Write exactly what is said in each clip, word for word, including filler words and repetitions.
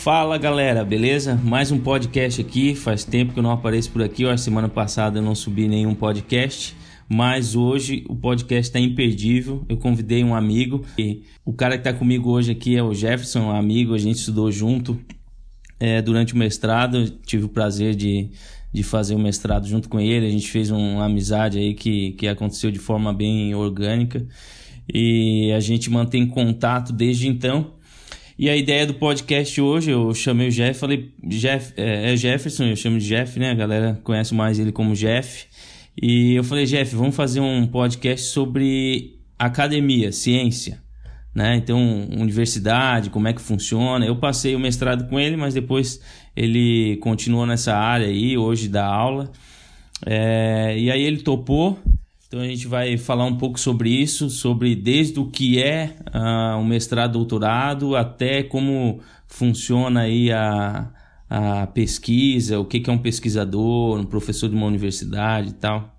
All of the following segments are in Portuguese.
Fala galera, beleza? Mais um podcast aqui, faz tempo que eu não apareço por aqui, eu acho que semana passada eu não subi nenhum podcast, mas hoje o podcast está imperdível. Eu convidei um amigo, e o cara que está comigo hoje aqui é o Jefferson, um amigo, a gente estudou junto é, durante o mestrado, tive o prazer de, de fazer o mestrado junto com ele, a gente fez uma amizade aí que, que aconteceu de forma bem orgânica e a gente mantém contato desde então. E a ideia do podcast hoje, eu chamei o Jeff, falei, Jeff, é, é Jefferson, eu chamo de Jeff, né? A galera conhece mais ele como Jeff. E eu falei, Jeff, vamos fazer um podcast sobre academia, ciência, né? Então, universidade, como é que funciona. Eu passei o mestrado com ele, mas depois ele continuou nessa área aí, hoje dá aula. É, e aí ele topou. Então a gente vai falar um pouco sobre isso, sobre desde o que é uh, um mestrado, doutorado, até como funciona aí a, a pesquisa, o que, que é um pesquisador, um professor de uma universidade e tal.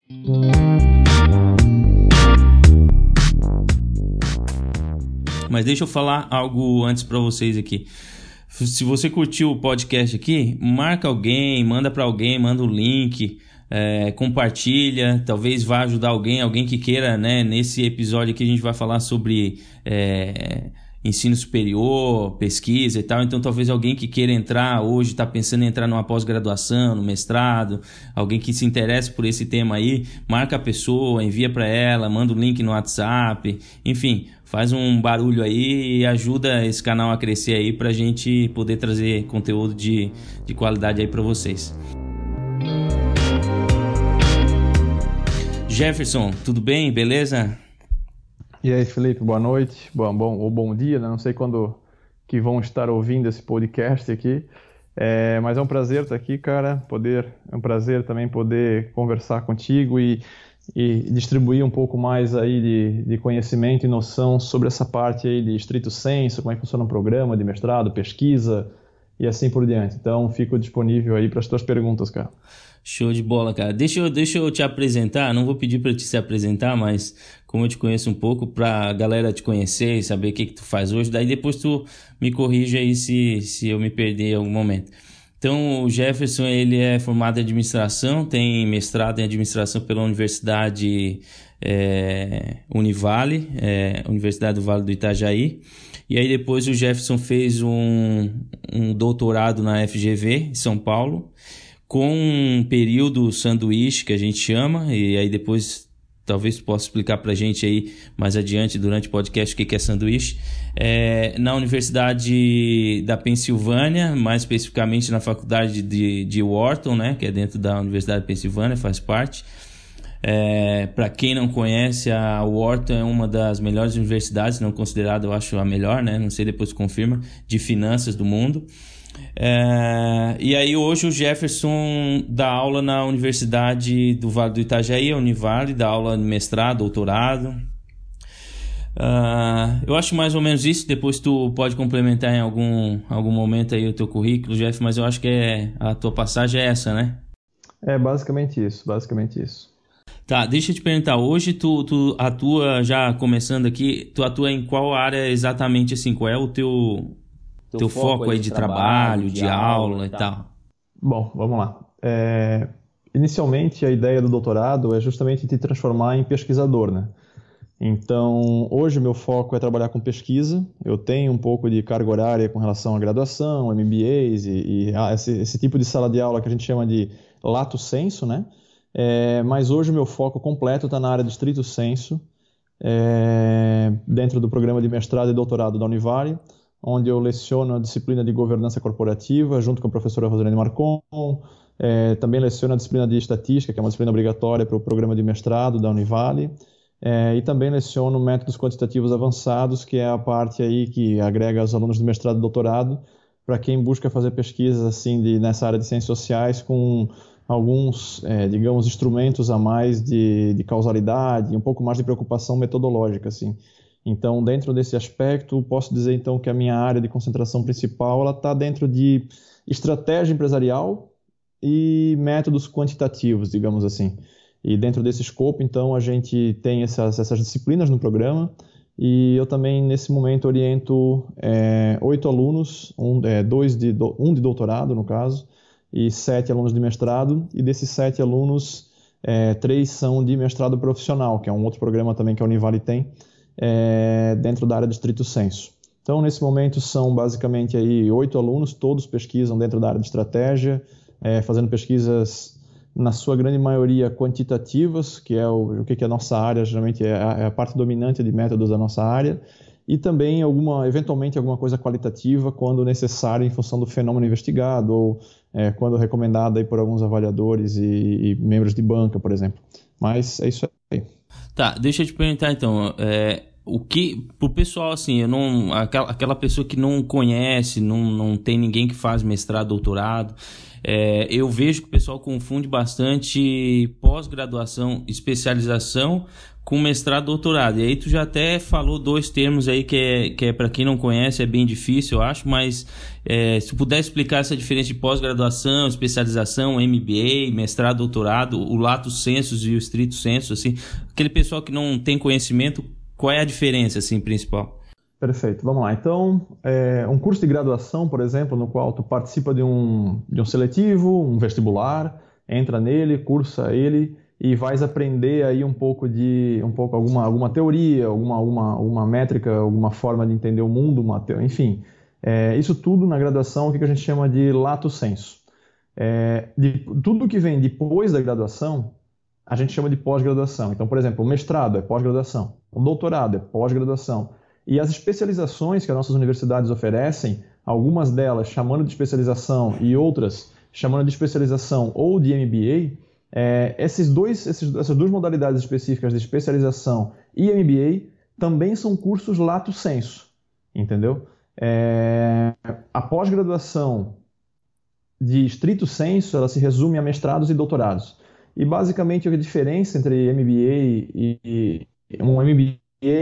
Mas deixa eu falar algo antes para vocês aqui. Se você curtiu o podcast aqui, marca alguém, manda para alguém, manda o link. É, compartilha, talvez vá ajudar alguém, alguém que queira, né? Nesse episódio aqui a gente vai falar sobre é, ensino superior, pesquisa e tal, então talvez alguém que queira entrar hoje, está pensando em entrar numa pós-graduação, no mestrado, alguém que se interesse por esse tema aí, marca a pessoa, envia para ela, manda o link no WhatsApp, enfim, faz um barulho aí e ajuda esse canal a crescer aí pra gente poder trazer conteúdo de, de qualidade aí para vocês. Jefferson, tudo bem? Beleza? E aí, Felipe, boa noite, bom, bom, ou bom dia, né? Não sei quando que vão estar ouvindo esse podcast aqui, é, mas é um prazer estar aqui, cara, poder, é um prazer também poder conversar contigo e, e distribuir um pouco mais aí de, de conhecimento e noção sobre essa parte aí de estrito sensu, como é que funciona um programa de mestrado, pesquisa e assim por diante. Então, fico disponível aí para as tuas perguntas, cara. Show de bola, cara. Deixa eu, deixa eu te apresentar, não vou pedir para te se apresentar, mas como eu te conheço um pouco, pra galera te conhecer e saber o que que tu faz hoje, daí depois tu me corrige aí se, se eu me perder em algum momento. Então, o Jefferson, ele é formado em administração, tem mestrado em administração pela Universidade é, Univale, é, Universidade do Vale do Itajaí, e aí depois o Jefferson fez um, um doutorado na F G V, em São Paulo, com um período sanduíche que a gente chama, e aí depois talvez possa explicar pra gente aí mais adiante durante o podcast o que é sanduíche, é, na Universidade da Pensilvânia, mais especificamente na faculdade de, de Wharton, né, que é dentro da Universidade da Pensilvânia, faz parte. É, para quem não conhece, a Wharton é uma das melhores universidades, não considerada, eu acho, a melhor, né, não sei, depois confirma, de finanças do mundo. É, e aí hoje o Jefferson dá aula na Universidade do Vale do Itajaí, a Univale, dá aula de mestrado, doutorado. Uh, eu acho mais ou menos isso, depois tu pode complementar em algum, algum momento aí o teu currículo, Jeff, mas eu acho que é, a tua passagem é essa, né? É basicamente isso, basicamente isso. Tá, deixa eu te perguntar, hoje tu, tu atua, já começando aqui, tu atua em qual área exatamente, assim, qual é o teu... Teu, teu foco, foco aí de, de trabalho, trabalho, de aula, aula e tal. tal. Bom, vamos lá. É, inicialmente, a ideia do doutorado é justamente te transformar em pesquisador, né? Então, hoje o meu foco é trabalhar com pesquisa. Eu tenho um pouco de carga horária com relação à graduação, M B As e, e esse, esse tipo de sala de aula que a gente chama de lato sensu, né? É, mas hoje o meu foco completo está na área do stricto sensu, é, dentro do programa de mestrado e doutorado da Univale, onde eu leciono a disciplina de governança corporativa, junto com a professora Rosalene Marcon. É, também leciono a disciplina de estatística, que é uma disciplina obrigatória para o programa de mestrado da Univale. É, e também leciono métodos quantitativos avançados, que é a parte aí que agrega os alunos do mestrado e doutorado, para quem busca fazer pesquisas assim, de, nessa área de ciências sociais com alguns, é, digamos, instrumentos a mais de, de causalidade, um pouco mais de preocupação metodológica, assim. Então, dentro desse aspecto, posso dizer então que a minha área de concentração principal ela está dentro de estratégia empresarial e métodos quantitativos, digamos assim. E dentro desse escopo, então, a gente tem essas, essas disciplinas no programa, e eu também, nesse momento, oriento é, oito alunos, um, é, dois de, um de doutorado, no caso, e sete alunos de mestrado, e desses sete alunos, é, três são de mestrado profissional, que é um outro programa também que a Univale tem, é, dentro da área de estrito sensu. Então, nesse momento, são basicamente aí oito alunos, todos pesquisam dentro da área de estratégia, é, fazendo pesquisas, na sua grande maioria, quantitativas, que é o, o que, que é a nossa área, geralmente é a, é a parte dominante de métodos da nossa área, e também, alguma, eventualmente, alguma coisa qualitativa, quando necessário, em função do fenômeno investigado, ou é, quando recomendado aí por alguns avaliadores e, e membros de banca, por exemplo. Mas é isso aí. Tá, deixa eu te perguntar então, é, o que, pro pessoal assim, eu não, aquela, aquela pessoa que não conhece, não, não tem ninguém que faz mestrado, doutorado, é, eu vejo que o pessoal confunde bastante pós-graduação, especialização com mestrado, doutorado. E aí tu já até falou dois termos aí que é, que é para quem não conhece, é bem difícil, eu acho, mas é, se tu puder explicar essa diferença de pós-graduação, especialização, M B A, mestrado, doutorado, o lato sensu e o stricto sensu, assim, aquele pessoal que não tem conhecimento, qual é a diferença, assim, principal? Perfeito, vamos lá. Então, é, um curso de graduação, por exemplo, no qual tu participa de um, de um seletivo, um vestibular, entra nele, cursa ele e vais aprender aí um pouco de um pouco alguma, alguma teoria, alguma, alguma, alguma métrica, alguma forma de entender o mundo, uma, enfim. É, isso tudo na graduação, o que a gente chama de lato sensu. É, de, tudo que vem depois da graduação, a gente chama de pós-graduação. Então, por exemplo, o mestrado é pós-graduação, o doutorado é pós-graduação. E as especializações que as nossas universidades oferecem, algumas delas chamando de especialização e outras chamando de especialização ou de M B A, é, esses dois, esses, essas duas modalidades específicas de especialização e M B A também são cursos lato sensu, entendeu? É, a pós-graduação de estrito sensu, ela se resume a mestrados e doutorados. E basicamente a diferença entre M B A e, e um M B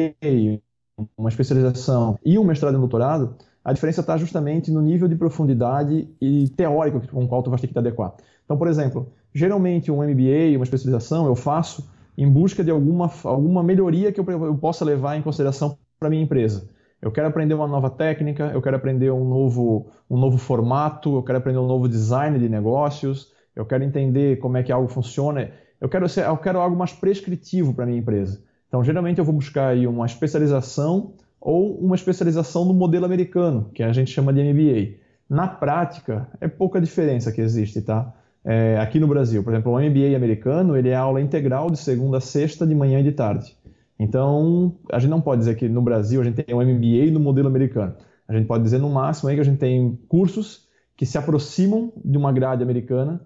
A, uma especialização e um mestrado e um doutorado, a diferença está justamente no nível de profundidade e teórico com o qual tu vai ter que te adequar. Então, por exemplo, geralmente um M B A, uma especialização, eu faço em busca de alguma, alguma melhoria que eu, eu possa levar em consideração para a minha empresa. Eu quero aprender uma nova técnica, eu quero aprender um novo, um novo formato, eu quero aprender um novo design de negócios, eu quero entender como é que algo funciona, eu quero, ser, eu quero algo mais prescritivo para a minha empresa. Então, geralmente eu vou buscar aí uma especialização ou uma especialização no modelo americano, que a gente chama de M B A. Na prática, é pouca diferença que existe, tá? É, aqui no Brasil, por exemplo, o M B A americano, ele é aula integral de segunda a sexta, de manhã e de tarde. Então, a gente não pode dizer que no Brasil a gente tem um M B A no modelo americano. A gente pode dizer no máximo aí que a gente tem cursos que se aproximam de uma grade americana,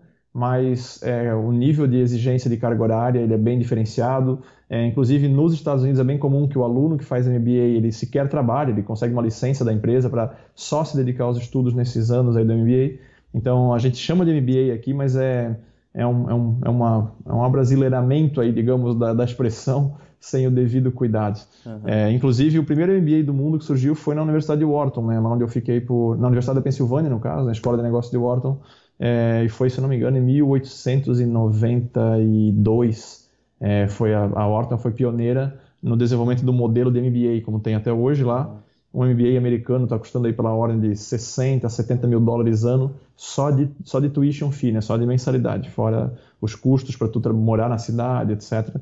mas é, o nível de exigência de carga horária ele é bem diferenciado. É, inclusive, nos Estados Unidos é bem comum que o aluno que faz M B A ele sequer trabalhe, ele consegue uma licença da empresa para só se dedicar aos estudos nesses anos aí do M B A. Então, a gente chama de M B A aqui, mas é, é, um, é, um, é, uma, é um abrasileiramento aí, digamos, da, da expressão, sem o devido cuidado. Uhum. É, inclusive, o primeiro M B A do mundo que surgiu foi na Universidade de Wharton, né, lá onde eu fiquei, por, na Universidade da Pensilvânia, no caso, na Escola de Negócios de Wharton, é, e foi, se não me engano, em mil oitocentos e noventa e dois. É, foi a, a Wharton foi pioneira no desenvolvimento do modelo de M B A, como tem até hoje lá. Um M B A americano está custando aí pela ordem de sessenta, setenta mil dólares ano só de, só de tuition fee, né, só de mensalidade, fora os custos para tu morar na cidade, etcétera.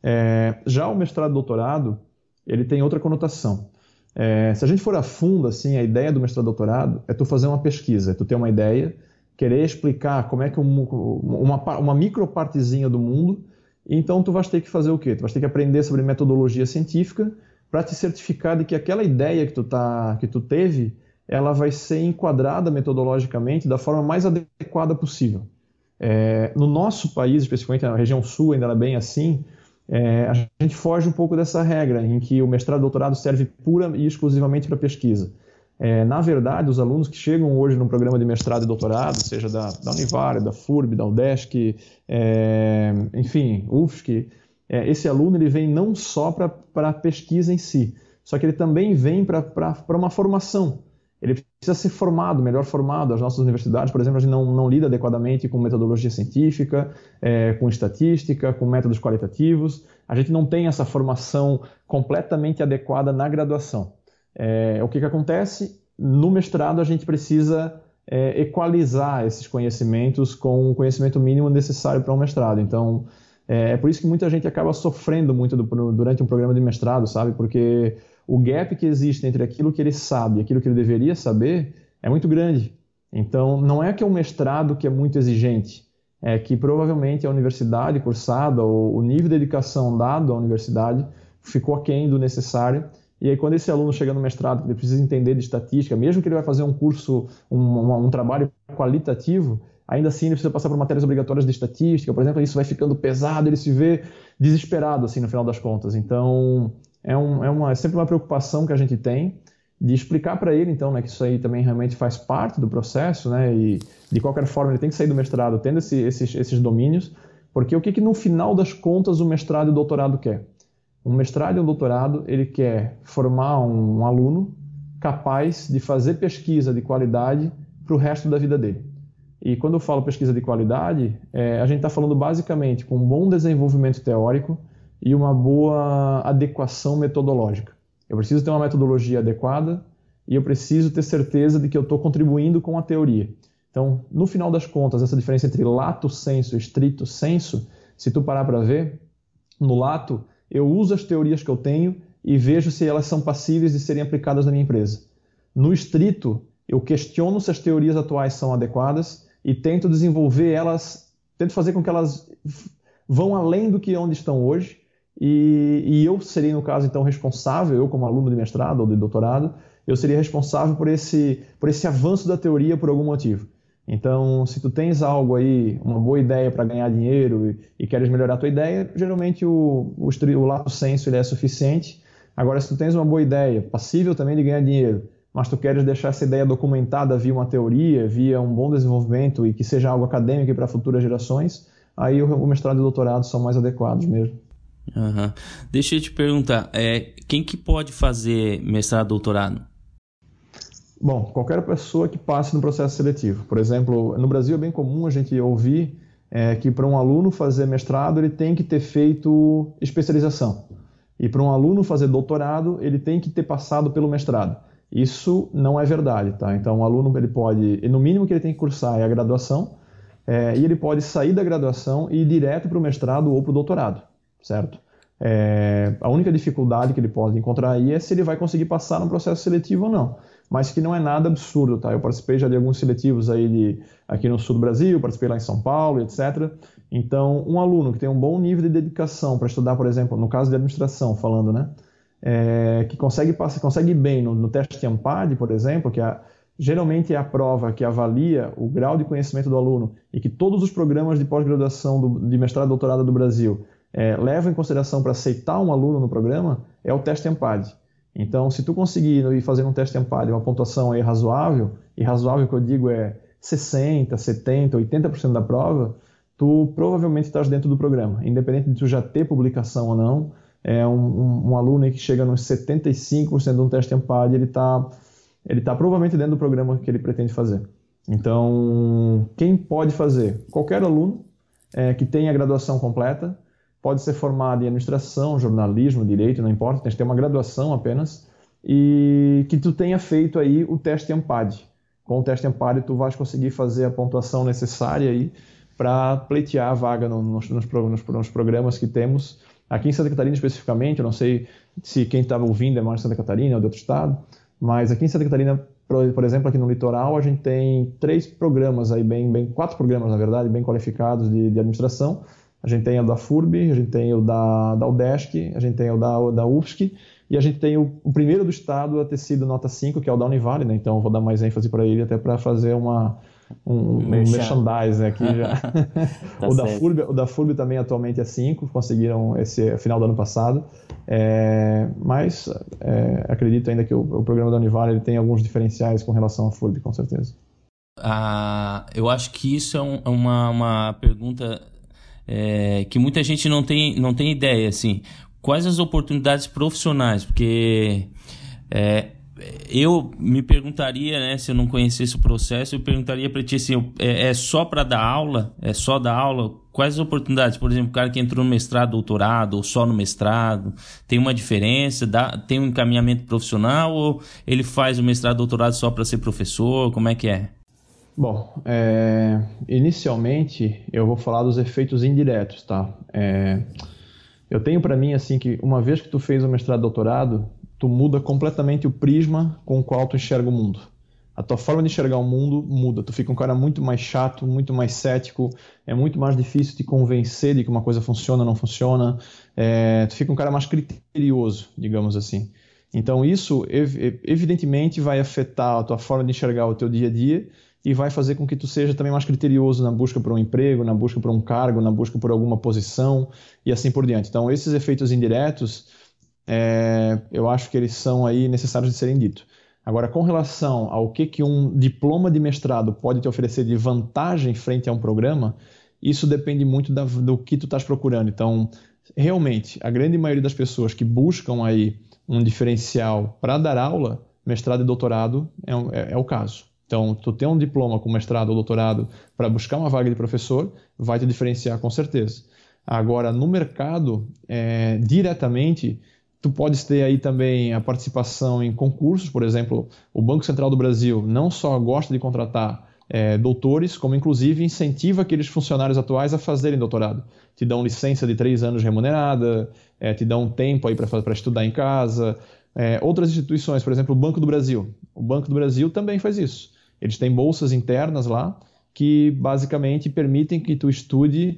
É, já o mestrado e doutorado, ele tem outra conotação. É, se a gente for a fundo, assim, a ideia do mestrado e doutorado é tu fazer uma pesquisa, é tu ter uma ideia, querer explicar como é que um, uma, uma micropartezinha do mundo, e então tu vais ter que fazer o quê? Tu vais ter que aprender sobre metodologia científica para te certificar de que aquela ideia que tu, tá, que tu teve, ela vai ser enquadrada metodologicamente da forma mais adequada possível. É, no nosso país, especificamente na região sul, ainda é bem assim, é, a gente foge um pouco dessa regra, em que o mestrado e doutorado serve pura e exclusivamente para pesquisa. É, na verdade, os alunos que chegam hoje no programa de mestrado e doutorado, seja da, da Univale, da F U R B, da UDESC, é, enfim, U F S C, é, esse aluno ele vem não só para a pesquisa em si, só que ele também vem para uma formação. ele precisa ser formado, melhor formado. As nossas universidades, por exemplo, a gente não, não lida adequadamente com metodologia científica, é, com estatística, com métodos qualitativos. A gente não tem essa formação completamente adequada na graduação. É, o que, que acontece? No mestrado, a gente precisa é, equalizar esses conhecimentos com o conhecimento mínimo necessário para um mestrado. Então, é, é por isso que muita gente acaba sofrendo muito do, durante um programa de mestrado, sabe? Porque o gap que existe entre aquilo que ele sabe e aquilo que ele deveria saber é muito grande. Então, não é que é um mestrado que é muito exigente, é que provavelmente a universidade cursada, ou o nível de dedicação dado à universidade ficou aquém do necessário. E aí, quando esse aluno chega no mestrado, ele precisa entender de estatística, mesmo que ele vai fazer um curso, um, um, um trabalho qualitativo, ainda assim ele precisa passar por matérias obrigatórias de estatística, por exemplo, isso vai ficando pesado, ele se vê desesperado, assim, no final das contas. Então, é, um, é, uma, é sempre uma preocupação que a gente tem de explicar para ele, então, né, que isso aí também realmente faz parte do processo, né, e de qualquer forma ele tem que sair do mestrado tendo esse, esses, esses domínios, porque o que, que no final das contas o mestrado e o doutorado quer? Um mestrado e um doutorado, ele quer formar um, um aluno capaz de fazer pesquisa de qualidade para o resto da vida dele. E quando eu falo pesquisa de qualidade, é, a gente está falando basicamente com um bom desenvolvimento teórico e uma boa adequação metodológica. Eu preciso ter uma metodologia adequada e eu preciso ter certeza de que eu estou contribuindo com a teoria. Então, no final das contas, essa diferença entre lato sensu e stricto sensu, se tu parar para ver, no lato, eu uso as teorias que eu tenho e vejo se elas são passíveis de serem aplicadas na minha empresa. No estrito, eu questiono se as teorias atuais são adequadas e tento desenvolver elas, tento fazer com que elas vão além do que onde estão hoje. E, e eu seria, no caso, então, responsável, eu como aluno de mestrado ou de doutorado, eu seria responsável por esse, por esse avanço da teoria por algum motivo. Então, se tu tens algo aí, uma boa ideia para ganhar dinheiro e, e queres melhorar a tua ideia, geralmente o, o, o lato sensu ele é suficiente. Agora, se tu tens uma boa ideia, passível também de ganhar dinheiro, mas tu queres deixar essa ideia documentada via uma teoria, via um bom desenvolvimento e que seja algo acadêmico para futuras gerações, aí o, o mestrado e o doutorado são mais adequados mesmo. Uhum. Deixa eu te perguntar, é, quem que pode fazer mestrado e doutorado? Bom, qualquer pessoa que passe no processo seletivo. Por exemplo, no Brasil é bem comum a gente ouvir é, que para um aluno fazer mestrado ele tem que ter feito especialização. E para um aluno fazer doutorado ele tem que ter passado pelo mestrado. Isso não é verdade, tá? Então o aluno ele pode, no mínimo que ele tem que cursar é a graduação, é, e ele pode sair da graduação e ir direto para o mestrado ou para o doutorado, certo? É, a única dificuldade que ele pode encontrar aí é se ele vai conseguir passar no processo seletivo ou não. Mas que não é nada absurdo, tá? Eu participei já de alguns seletivos aí de, aqui no sul do Brasil, participei lá em São Paulo, etcétera. Então, um aluno que tem um bom nível de dedicação para estudar, por exemplo, no caso de administração, falando, né? É, que consegue, passa, consegue ir bem no, no teste AMPAD, por exemplo, que é, geralmente é a prova que avalia o grau de conhecimento do aluno e que todos os programas de pós-graduação de mestrado e doutorado do Brasil é, levam em consideração para aceitar um aluno no programa, é o teste AMPAD. Então, se tu conseguir ir fazer um teste AMPAD, uma pontuação aí razoável, e razoável que eu digo é sessenta, setenta, oitenta por cento da prova, tu provavelmente estás dentro do programa. Independente de tu já ter publicação ou não, é um, um, um aluno que chega nos setenta e cinco por cento de um teste AMPAD, ele está ele tá provavelmente dentro do programa que ele pretende fazer. Então, quem pode fazer? Qualquer aluno é, que tenha a graduação completa, pode ser formado em administração, jornalismo, direito, não importa, tem que ter uma graduação apenas, e que tu tenha feito aí o teste AMPAD. Com o teste AMPAD tu vais conseguir fazer a pontuação necessária aí para pleitear a vaga no, nos, nos, nos, nos programas que temos. Aqui em Santa Catarina especificamente, eu não sei se quem estava ouvindo é mais de Santa Catarina ou de outro estado, mas aqui em Santa Catarina, por, por exemplo, aqui no litoral, a gente tem três programas aí, bem, bem, quatro programas na verdade, bem qualificados de, de administração. A gente tem o da F U R B, a gente tem o da, da UDESC, a gente tem o da, da U F S C e a gente tem o, o primeiro do estado a ter sido nota cinco, que é o da Univale, né? Então eu vou dar mais ênfase para ele até para fazer uma, um, um merchandising aqui já. Tá o, da F U R B, o da F U R B também atualmente é cinco, conseguiram esse final do ano passado. É, mas é, acredito ainda que o, o programa da Univale ele tem alguns diferenciais com relação à F U R B, com certeza. Ah, eu acho que isso é um, uma, uma pergunta... É, que muita gente não tem, não tem ideia, assim, quais as oportunidades profissionais, porque é, eu me perguntaria, né, se eu não conhecesse o processo, eu perguntaria para ti assim, é, é só para dar aula? É só dar aula? Quais as oportunidades? Por exemplo, o cara que entrou no mestrado, doutorado, ou só no mestrado, tem uma diferença? Dá, tem um encaminhamento profissional ou ele faz o mestrado, doutorado só para ser professor? Como é que é? Bom, é, inicialmente eu vou falar dos efeitos indiretos, tá? É, eu tenho para mim assim que uma vez que tu fez o mestrado, doutorado, tu muda completamente o prisma com o qual tu enxerga o mundo. A tua forma de enxergar o mundo muda. Tu fica um cara muito mais chato, muito mais cético, é muito mais difícil te convencer de que uma coisa funciona ou não funciona. É, tu fica um cara mais criterioso, digamos assim. Então isso, evidentemente, vai afetar a tua forma de enxergar o teu dia a dia e vai fazer com que tu seja também mais criterioso na busca por um emprego, na busca por um cargo, na busca por alguma posição e assim por diante. Então esses efeitos indiretos, é, eu acho que eles são aí necessários de serem ditos. Agora, com relação ao que, que um diploma de mestrado pode te oferecer de vantagem frente a um programa, isso depende muito da, do que tu estás procurando. Então, realmente, a grande maioria das pessoas que buscam aí um diferencial para dar aula, mestrado e doutorado é, um, é, é o caso. Então, tu ter um diploma com mestrado ou doutorado para buscar uma vaga de professor vai te diferenciar com certeza. Agora, no mercado, é, diretamente, tu podes ter aí também a participação em concursos, por exemplo, o Banco Central do Brasil não só gosta de contratar é, doutores, como inclusive incentiva aqueles funcionários atuais a fazerem doutorado. Te dão licença de três anos remunerada, é, te dão tempo aí para estudar em casa. É, outras instituições, por exemplo, o Banco do Brasil. O Banco do Brasil também faz isso. Eles têm bolsas internas lá que basicamente permitem que tu estude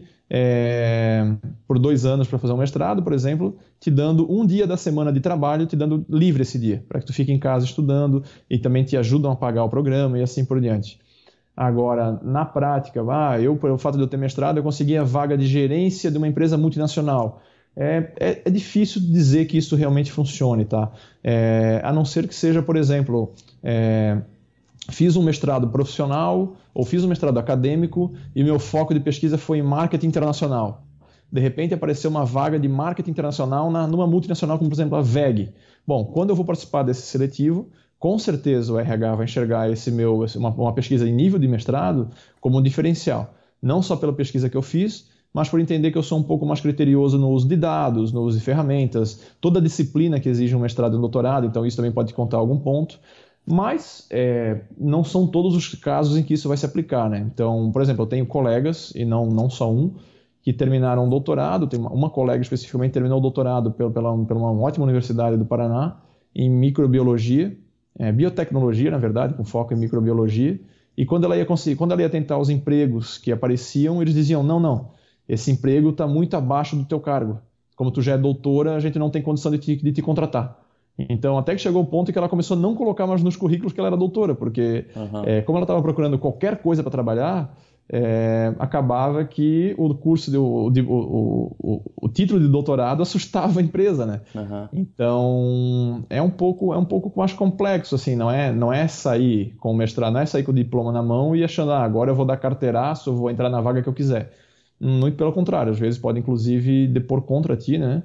É, por dois anos para fazer um mestrado, por exemplo, te dando um dia da semana de trabalho, te dando livre esse dia, para que tu fique em casa estudando e também te ajudam a pagar o programa e assim por diante. Agora, na prática, ah, eu, pelo fato de eu ter mestrado, eu consegui a vaga de gerência de uma empresa multinacional. É, é, é difícil dizer que isso realmente funcione, tá? É, a não ser que seja, por exemplo, é, fiz um mestrado profissional ou fiz um mestrado acadêmico e meu foco de pesquisa foi em marketing internacional. De repente apareceu uma vaga de marketing internacional na, numa multinacional como, por exemplo, a V E G. Bom, quando eu vou participar desse seletivo, com certeza o R H vai enxergar esse meu, uma, uma pesquisa de nível de mestrado como um diferencial. Não só pela pesquisa que eu fiz, mas por entender que eu sou um pouco mais criterioso no uso de dados, no uso de ferramentas, toda a disciplina que exige um mestrado e um doutorado, então isso também pode contar algum ponto. Mas é, não são todos os casos em que isso vai se aplicar, né? Então, por exemplo, eu tenho colegas, e não, não só um, que terminaram o doutorado. Tem uma, uma colega especificamente terminou o doutorado pela, pela, pela uma ótima universidade do Paraná em microbiologia, é, biotecnologia, na verdade, com foco em microbiologia. E quando ela ia conseguir, quando ela ia tentar os empregos que apareciam, eles diziam, não, não, esse emprego está muito abaixo do teu cargo. Como tu já é doutora, a gente não tem condição de te, de te contratar. Então, até que chegou o ponto em que ela começou a não colocar mais nos currículos que ela era doutora, porque uhum. é, como ela estava procurando qualquer coisa para trabalhar, é, acabava que o curso, de, o, de, o, o, o título de doutorado assustava a empresa, né? Uhum. Então, é um pouco, é um pouco mais complexo, assim, não é, não é sair com o mestrado, não é sair com o diploma na mão e achando, ah, agora eu vou dar carteiraço, eu vou entrar na vaga que eu quiser. Muito pelo contrário, às vezes pode inclusive depor contra ti, né?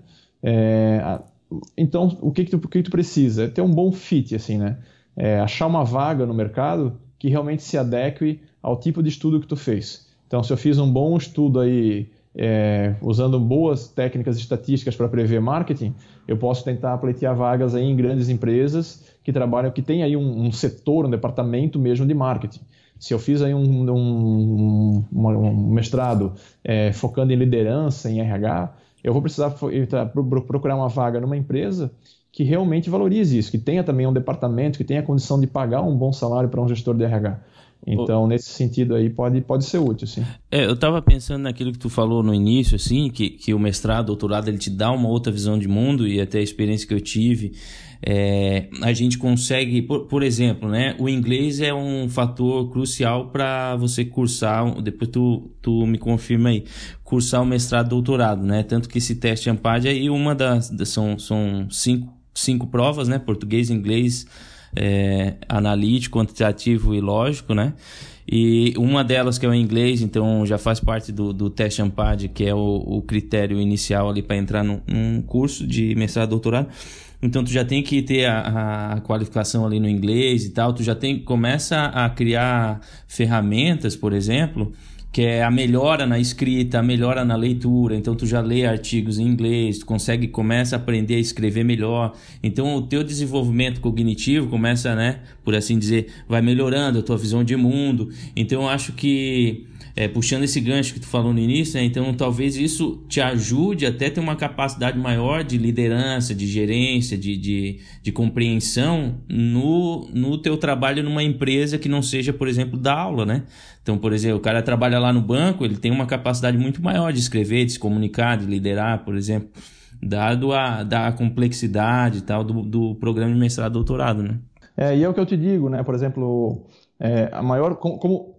É, Então, o que que, tu, o que que tu precisa? É ter um bom fit, assim, né? É achar uma vaga no mercado que realmente se adeque ao tipo de estudo que tu fez. Então, se eu fiz um bom estudo aí, é, usando boas técnicas estatísticas para prever marketing, eu posso tentar pleitear vagas aí em grandes empresas que trabalham, que tem aí um, um setor, um departamento mesmo de marketing. Se eu fiz aí um, um, um, um mestrado é, focando em liderança, em R H, eu vou precisar procurar uma vaga numa empresa que realmente valorize isso, que tenha também um departamento, que tenha a condição de pagar um bom salário para um gestor de R H. Então, nesse sentido aí, pode, pode ser útil, sim. É, eu estava pensando naquilo que tu falou no início, assim, que, que o mestrado, doutorado, ele te dá uma outra visão de mundo, e até a experiência que eu tive, é, a gente consegue, por, por exemplo, né, o inglês é um fator crucial para você cursar, depois tu, tu me confirma aí, cursar o mestrado, doutorado, né, tanto que esse teste ANPAD aí, uma das, das são, são cinco, cinco provas, né, português, inglês, É, analítico, quantitativo e lógico, né? E uma delas que é o inglês, então já faz parte do, do teste ANPAD, que é o, o critério inicial ali para entrar num, num curso de mestrado, doutorado. então tu já tem que ter a, a qualificação ali no inglês e tal, tu já tem, começa a criar ferramentas, por exemplo, que é a melhora na escrita, a melhora na leitura. Então tu já lê artigos em inglês, tu consegue, começa a aprender a escrever melhor. Então o teu desenvolvimento cognitivo começa, né, por assim dizer, vai melhorando a tua visão de mundo. Então eu acho que, é, puxando esse gancho que tu falou no início, né, então talvez isso te ajude até a ter uma capacidade maior de liderança, de gerência, de, de, de compreensão no, no teu trabalho numa empresa que não seja, por exemplo, da aula, né? Então, por exemplo, o cara trabalha lá no banco, ele tem uma capacidade muito maior de escrever, de se comunicar, de liderar, por exemplo, dado a, da complexidade e tal do, do programa de mestrado e doutorado, né? É, e é o que eu te digo, né? Por exemplo, é, a maior... Como, como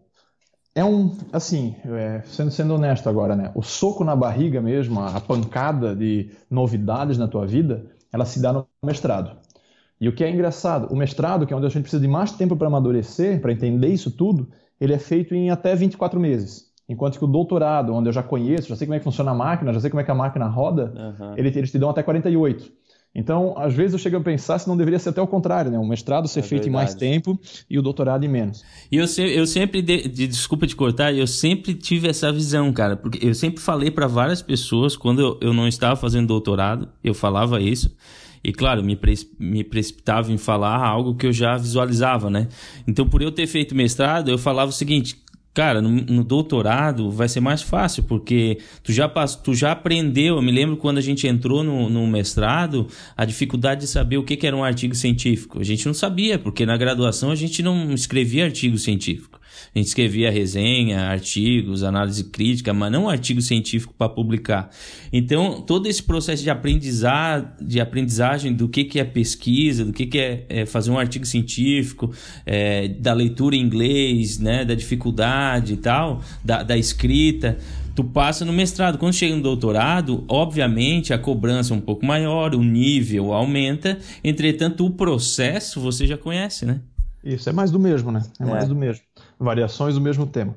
é um... Assim, é, sendo, sendo honesto agora, né? O soco na barriga mesmo, a pancada de novidades na tua vida, ela se dá no mestrado. E o que é engraçado, o mestrado, que é onde a gente precisa de mais tempo para amadurecer, para entender isso tudo, ele é feito em até vinte e quatro meses. Enquanto que o doutorado, onde eu já conheço, já sei como é que funciona a máquina, já sei como é que a máquina roda, uhum. ele, eles te dão até quarenta e oito. Então, às vezes eu chego a pensar se não deveria ser até o contrário, né? O mestrado ser é feito verdade. Em mais tempo e o doutorado em menos. E eu, se, eu sempre, de, de, desculpa te cortar, eu sempre tive essa visão, cara, porque eu sempre falei para várias pessoas, quando eu, eu não estava fazendo doutorado, eu falava isso. E, claro, me, pre- me precipitava em falar algo que eu já visualizava, né? Então, por eu ter feito mestrado, eu falava o seguinte, cara, no, no doutorado vai ser mais fácil, porque tu já, pass- tu já aprendeu. Eu me lembro quando a gente entrou no, no mestrado, a dificuldade de saber o que, que era um artigo científico. A gente não sabia, porque na graduação a gente não escrevia artigo científico. A gente escrevia resenha, artigos, análise crítica, mas não artigo científico para publicar. Então, todo esse processo de aprendizagem, de aprendizagem do que, que é pesquisa, do que, que é, é fazer um artigo científico, é, da leitura em inglês, né, da dificuldade e tal, da, da escrita, tu passa no mestrado. Quando chega no doutorado, obviamente a cobrança é um pouco maior, o nível aumenta, entretanto o processo você já conhece, né? Isso, é mais do mesmo, né? É, é. mais do mesmo. Variações do mesmo tema.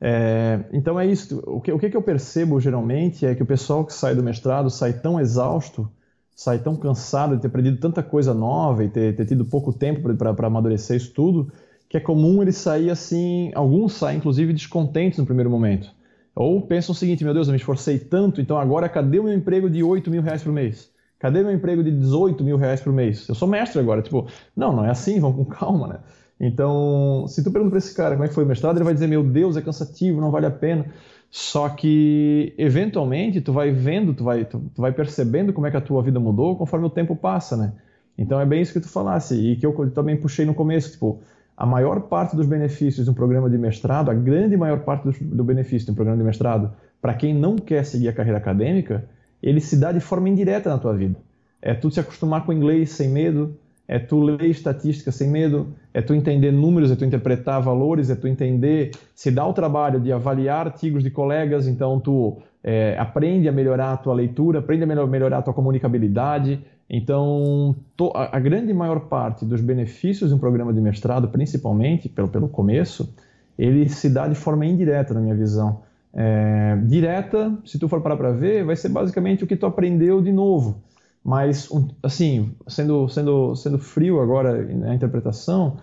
É, então é isso. O que, o que eu percebo geralmente é que o pessoal que sai do mestrado sai tão exausto, sai tão cansado de ter aprendido tanta coisa nova e ter, ter tido pouco tempo para amadurecer isso tudo, que é comum ele sair assim, alguns saem inclusive descontentes no primeiro momento. Ou pensam o seguinte, meu Deus, eu me esforcei tanto, então agora cadê o meu emprego de oito mil reais por mês? Cadê meu emprego de dezoito mil reais por mês? Eu sou mestre agora. Tipo, não, não é assim, vamos com calma, né? Então, se tu pergunta para esse cara como é que foi o mestrado, ele vai dizer, meu Deus, é cansativo, não vale a pena. Só que, eventualmente, tu vai vendo, tu vai, tu, tu vai percebendo como é que a tua vida mudou conforme o tempo passa, né? Então, é bem isso que tu falasse e que eu também puxei no começo. Tipo, a maior parte dos benefícios de um programa de mestrado, a grande maior parte do, do benefício de um programa de mestrado, para quem não quer seguir a carreira acadêmica, ele se dá de forma indireta na tua vida. É tu se acostumar com o inglês sem medo, é tu ler estatística sem medo, é tu entender números, é tu interpretar valores, é tu entender, se dá o trabalho de avaliar artigos de colegas, então tu é, aprende a melhorar a tua leitura, aprende a melhorar a tua comunicabilidade. Então, to, a, a grande maior parte dos benefícios de um programa de mestrado, principalmente pelo, pelo começo, ele se dá de forma indireta, na minha visão. É, direta, se tu for parar para ver, vai ser basicamente o que tu aprendeu de novo. Mas, assim, sendo, sendo, sendo frio agora na interpretação,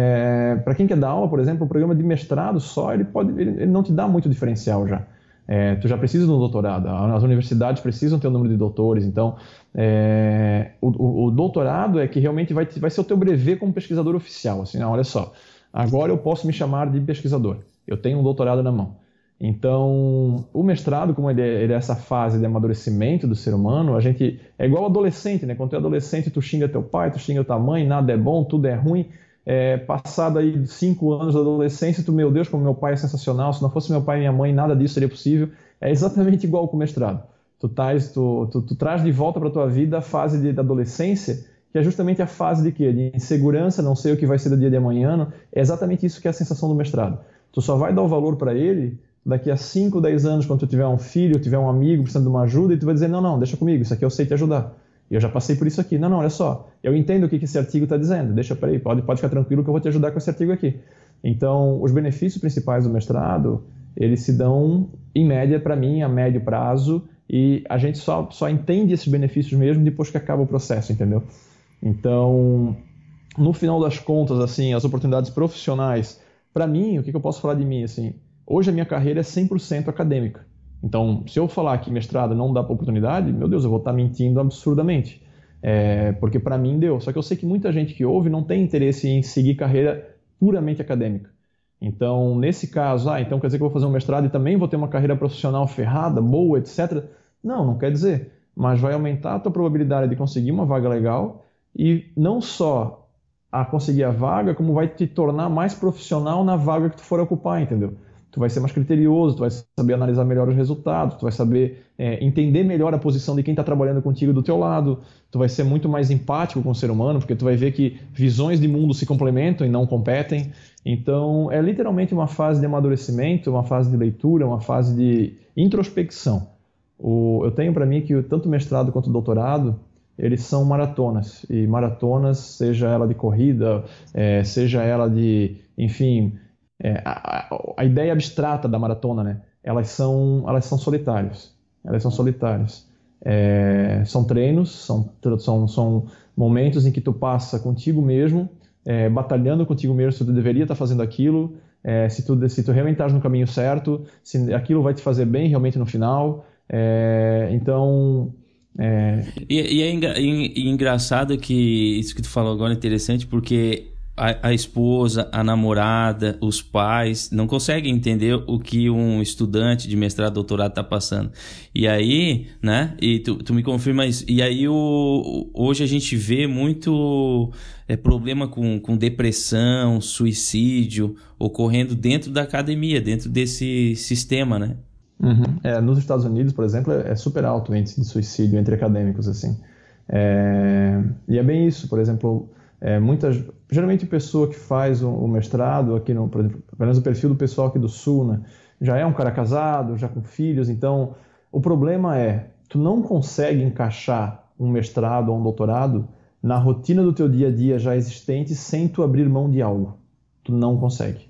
é, para quem quer dar aula, por exemplo, o programa de mestrado só, ele, pode, ele, ele não te dá muito diferencial já. É, tu já precisa de um doutorado, as universidades precisam ter um número de doutores, então é, o, o, o doutorado é que realmente vai, vai ser o teu brevet como pesquisador oficial. Assim, não, olha só, agora eu posso me chamar de pesquisador, eu tenho um doutorado na mão. Então, o mestrado, como ele é, ele é essa fase de amadurecimento do ser humano, a gente é igual adolescente, né? Quando tu é adolescente, tu xinga teu pai, tu xinga tua mãe, nada é bom, tudo é ruim. É, passado aí cinco anos da adolescência, tu, meu Deus, como meu pai é sensacional, se não fosse meu pai e minha mãe, nada disso seria possível. É exatamente igual com o mestrado. Tu, tais, tu, tu, tu traz de volta para tua vida a fase de, da adolescência, que é justamente a fase de quê? De insegurança, não sei o que vai ser do dia de amanhã. É exatamente isso que é a sensação do mestrado. Tu só vai dar o valor para ele daqui a cinco, dez anos, quando tu tiver um filho, tiver um amigo precisando de uma ajuda, e tu vai dizer, não, não, deixa comigo, isso aqui eu sei te ajudar. E eu já passei por isso aqui. Não, não, olha só, eu entendo o que esse artigo está dizendo, deixa, peraí, pode, pode ficar tranquilo que eu vou te ajudar com esse artigo aqui. Então, os benefícios principais do mestrado, eles se dão, em média, para mim, a médio prazo, e a gente só, só entende esses benefícios mesmo depois que acaba o processo, entendeu? Então, no final das contas, assim, as oportunidades profissionais, para mim, o que, que eu posso falar de mim? Assim, hoje a minha carreira é cem por cento acadêmica. Então, se eu falar que mestrado não dá oportunidade, meu Deus, eu vou estar mentindo absurdamente. É, porque para mim deu. Só que eu sei que muita gente que ouve não tem interesse em seguir carreira puramente acadêmica. Então, nesse caso, ah, então quer dizer que eu vou fazer um mestrado e também vou ter uma carreira profissional ferrada, boa, etcétera. Não, não quer dizer. Mas vai aumentar a tua probabilidade de conseguir uma vaga legal e não só a conseguir a vaga, como vai te tornar mais profissional na vaga que tu for ocupar, entendeu? Tu vai ser mais criterioso, tu vai saber analisar melhor os resultados, tu vai saber é, entender melhor a posição de quem está trabalhando contigo do teu lado, tu vai ser muito mais empático com o ser humano, porque tu vai ver que visões de mundo se complementam e não competem. Então, é literalmente uma fase de amadurecimento, uma fase de leitura, uma fase de introspecção. O, eu tenho para mim que tanto o mestrado quanto o doutorado, eles são maratonas, e maratonas, seja ela de corrida, é, seja ela de, enfim... É, a, a, a ideia abstrata da maratona, né? Elas são, elas são solitárias. Elas são solitárias. É, são treinos, são, são, são momentos em que tu passa contigo mesmo, é, batalhando contigo mesmo se tu deveria estar fazendo aquilo, é, se, tu, se tu realmente estás no caminho certo, se aquilo vai te fazer bem realmente no final. É, então... É... E, e é engra, e, e engraçado que isso que tu falou agora é interessante, porque... A, a esposa, a namorada, os pais não conseguem entender o que um estudante de mestrado, doutorado está passando. E aí, né? E tu, tu me confirma isso. E aí o, hoje a gente vê muito é, problema com, com depressão, suicídio ocorrendo dentro da academia, dentro desse sistema, né? Uhum. É, nos Estados Unidos, por exemplo, é super alto o índice de suicídio entre acadêmicos, assim. É, e é bem isso, por exemplo... É, muitas, geralmente a pessoa que faz o, o mestrado, aqui no, por exemplo, pelo menos o perfil do pessoal aqui do Sul, né, já é um cara casado, já com filhos, então o problema é, tu não consegue encaixar um mestrado ou um doutorado na rotina do teu dia a dia já existente sem tu abrir mão de algo. Tu não consegue.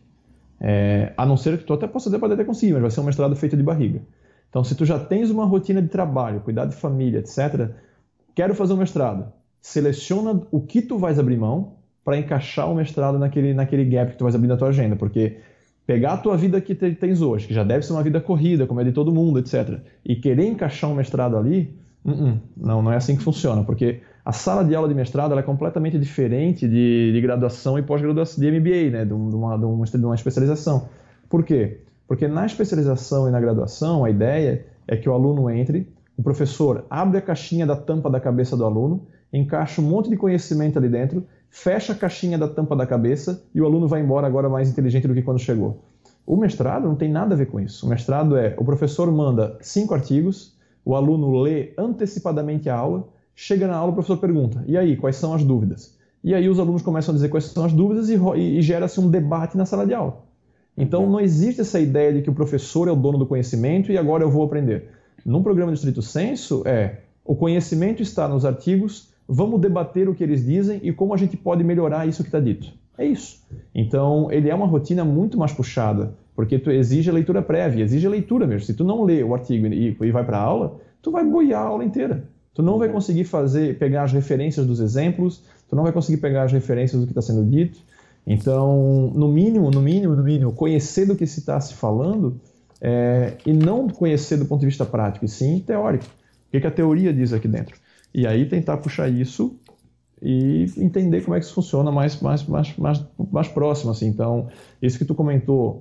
É, a não ser que tu até possa até, até conseguir, mas vai ser um mestrado feito de barriga. Então se tu já tens uma rotina de trabalho, cuidar de família, etcétera, quero fazer um mestrado. Seleciona o que tu vais abrir mão para encaixar o mestrado naquele, naquele gap que tu vais abrir na tua agenda, porque pegar a tua vida que te, tens hoje, que já deve ser uma vida corrida, como é de todo mundo, etcétera, e querer encaixar um mestrado ali, uh -uh, não, não é assim que funciona, porque a sala de aula de mestrado ela é completamente diferente de, de graduação e pós-graduação, de M B A, né, de, uma, de, uma, de uma especialização. Por quê? Porque na especialização e na graduação, a ideia é que o aluno entre, o professor abre a caixinha da tampa da cabeça do aluno, encaixa um monte de conhecimento ali dentro, fecha a caixinha da tampa da cabeça e o aluno vai embora agora mais inteligente do que quando chegou. O mestrado não tem nada a ver com isso. O mestrado é, o professor manda cinco artigos, o aluno lê antecipadamente a aula, chega na aula, o professor pergunta, e aí, quais são as dúvidas? E aí os alunos começam a dizer quais são as dúvidas e, e, e gera-se um debate na sala de aula. Então não existe essa ideia de que o professor é o dono do conhecimento e agora eu vou aprender. Num programa de estrito senso, é, o conhecimento está nos artigos, vamos debater o que eles dizem e como a gente pode melhorar isso que está dito. É isso. Então, ele é uma rotina muito mais puxada, porque tu exige a leitura prévia, exige a leitura mesmo. Se tu não lê o artigo e, e vai para a aula, tu vai boiar a aula inteira. Tu não vai conseguir fazer, pegar as referências dos exemplos, tu não vai conseguir pegar as referências do que está sendo dito. Então, no mínimo, no mínimo, no mínimo, conhecer do que se está se falando é, e não conhecer do ponto de vista prático, e sim teórico. O que, que a teoria diz aqui dentro? E aí tentar puxar isso e entender como é que isso funciona mais, mais, mais, mais, mais próximo. Assim. Então, isso que tu comentou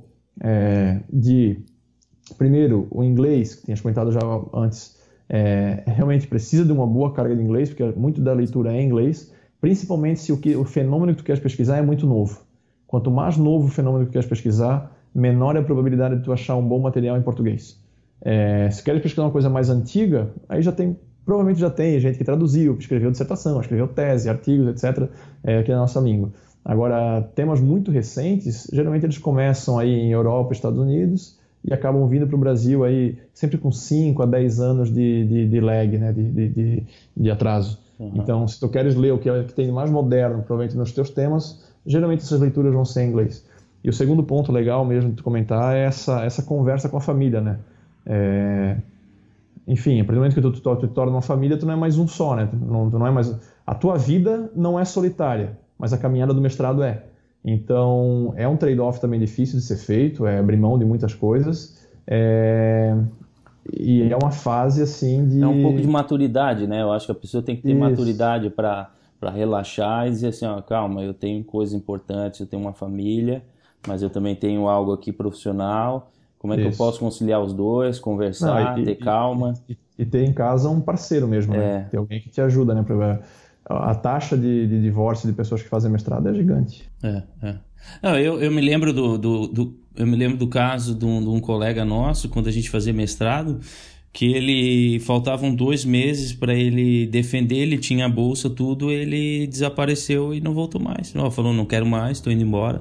é, de, primeiro, o inglês, que tinhas comentado já antes, é, realmente precisa de uma boa carga de inglês, porque muito da leitura é em inglês, principalmente se o, que, o fenômeno que tu queres pesquisar é muito novo. Quanto mais novo o fenômeno que tu queres pesquisar, menor é a probabilidade de tu achar um bom material em português. É, se queres pesquisar uma coisa mais antiga, aí já tem... Provavelmente já tem gente que traduziu, escreveu dissertação, escreveu tese, artigos, etcétera, é, aqui na nossa língua. Agora, temas muito recentes, geralmente eles começam aí em Europa, Estados Unidos, e acabam vindo para o Brasil aí sempre com cinco a dez anos de, de, de lag, né, de, de, de, de atraso. Uhum. Então, se tu queres ler o que, é, que tem de mais moderno, provavelmente nos teus temas, geralmente essas leituras vão ser em inglês. E o segundo ponto legal mesmo de tu comentar é essa, essa conversa com a família, né? É... Enfim, a partir do momento que tu, tu, tu te torna uma família, tu não é mais um só, né? Tu não, tu não é mais A tua vida não é solitária, mas a caminhada do mestrado é. Então, é um trade-off também difícil de ser feito, é abrir mão de muitas coisas, é... e é uma fase assim de... É um pouco de maturidade, né? Eu acho que a pessoa tem que ter Isso. maturidade para para relaxar e dizer assim, ó, calma, eu tenho coisas importantes, eu tenho uma família, mas eu também tenho algo aqui profissional, como é que Isso. eu posso conciliar os dois, conversar, Não, e, ter e, calma. E, e ter em casa um parceiro mesmo, É. né? Ter alguém que te ajuda, né? Pra... A taxa de, de divórcio de pessoas que fazem mestrado é gigante. É, é. Não, eu, eu me lembro do, do, do eu me lembro do caso de um, de um colega nosso quando a gente fazia mestrado, que ele faltavam dois meses para ele defender, ele tinha a bolsa, tudo, ele desapareceu e não voltou mais. Não, falou, não quero mais, estou indo embora.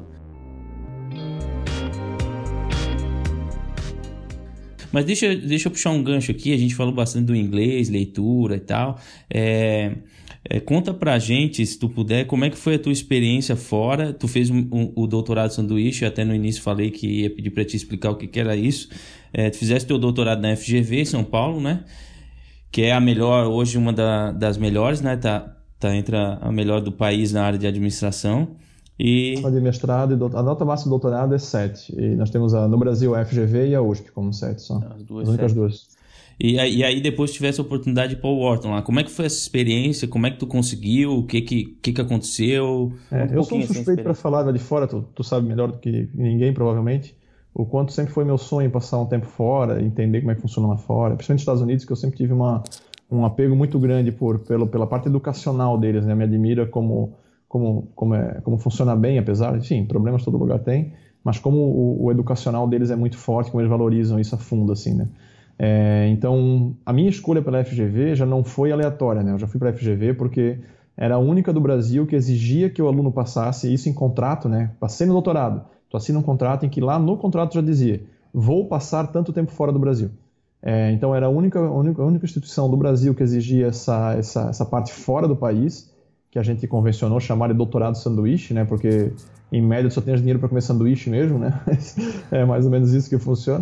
Mas deixa, deixa eu puxar um gancho aqui, a gente falou bastante do inglês, leitura e tal. É, é, conta pra gente, se tu puder, como é que foi a tua experiência fora. Tu fez um, um, o doutorado sanduíche, até no início falei que ia pedir pra te explicar o que, que era isso. É, tu fizeste teu doutorado na F G V, São Paulo, né? Que é a melhor, hoje uma da, das melhores, né? Tá, tá entre a, a melhor do país na área de administração. E... De mestrado e doutorado, a nota máxima do doutorado é sete. E nós temos a, no Brasil a F G V e a U S P como sete só. As duas As únicas sete. duas. E aí, e aí depois tivesse a oportunidade de ir para o Wharton lá. Como é que foi essa experiência? Como é que tu conseguiu? O que que, que, que aconteceu? É, um eu sou um suspeito para falar lá de fora, tu, tu sabe melhor do que ninguém provavelmente, o quanto sempre foi meu sonho passar um tempo fora, entender como é que funciona lá fora, principalmente nos Estados Unidos, que eu sempre tive uma, um apego muito grande por, pelo, pela parte educacional deles, né? Me admira como, como, como, é, como funciona bem, apesar, enfim, problemas todo lugar tem, mas como o, o educacional deles é muito forte, como eles valorizam isso a fundo, assim, né? É, então, a minha escolha pela F G V já não foi aleatória, né? Eu já fui para a F G V porque era a única do Brasil que exigia que o aluno passasse isso em contrato, né? Passei no doutorado, tu assina um contrato em que lá no contrato já dizia, vou passar tanto tempo fora do Brasil. É, então, era a única, a, única, a única instituição do Brasil que exigia essa, essa, essa parte fora do país, que a gente convencionou chamar de doutorado sanduíche, né? Porque, em média, tu só tens dinheiro para comer sanduíche mesmo, né? É mais ou menos isso que funciona.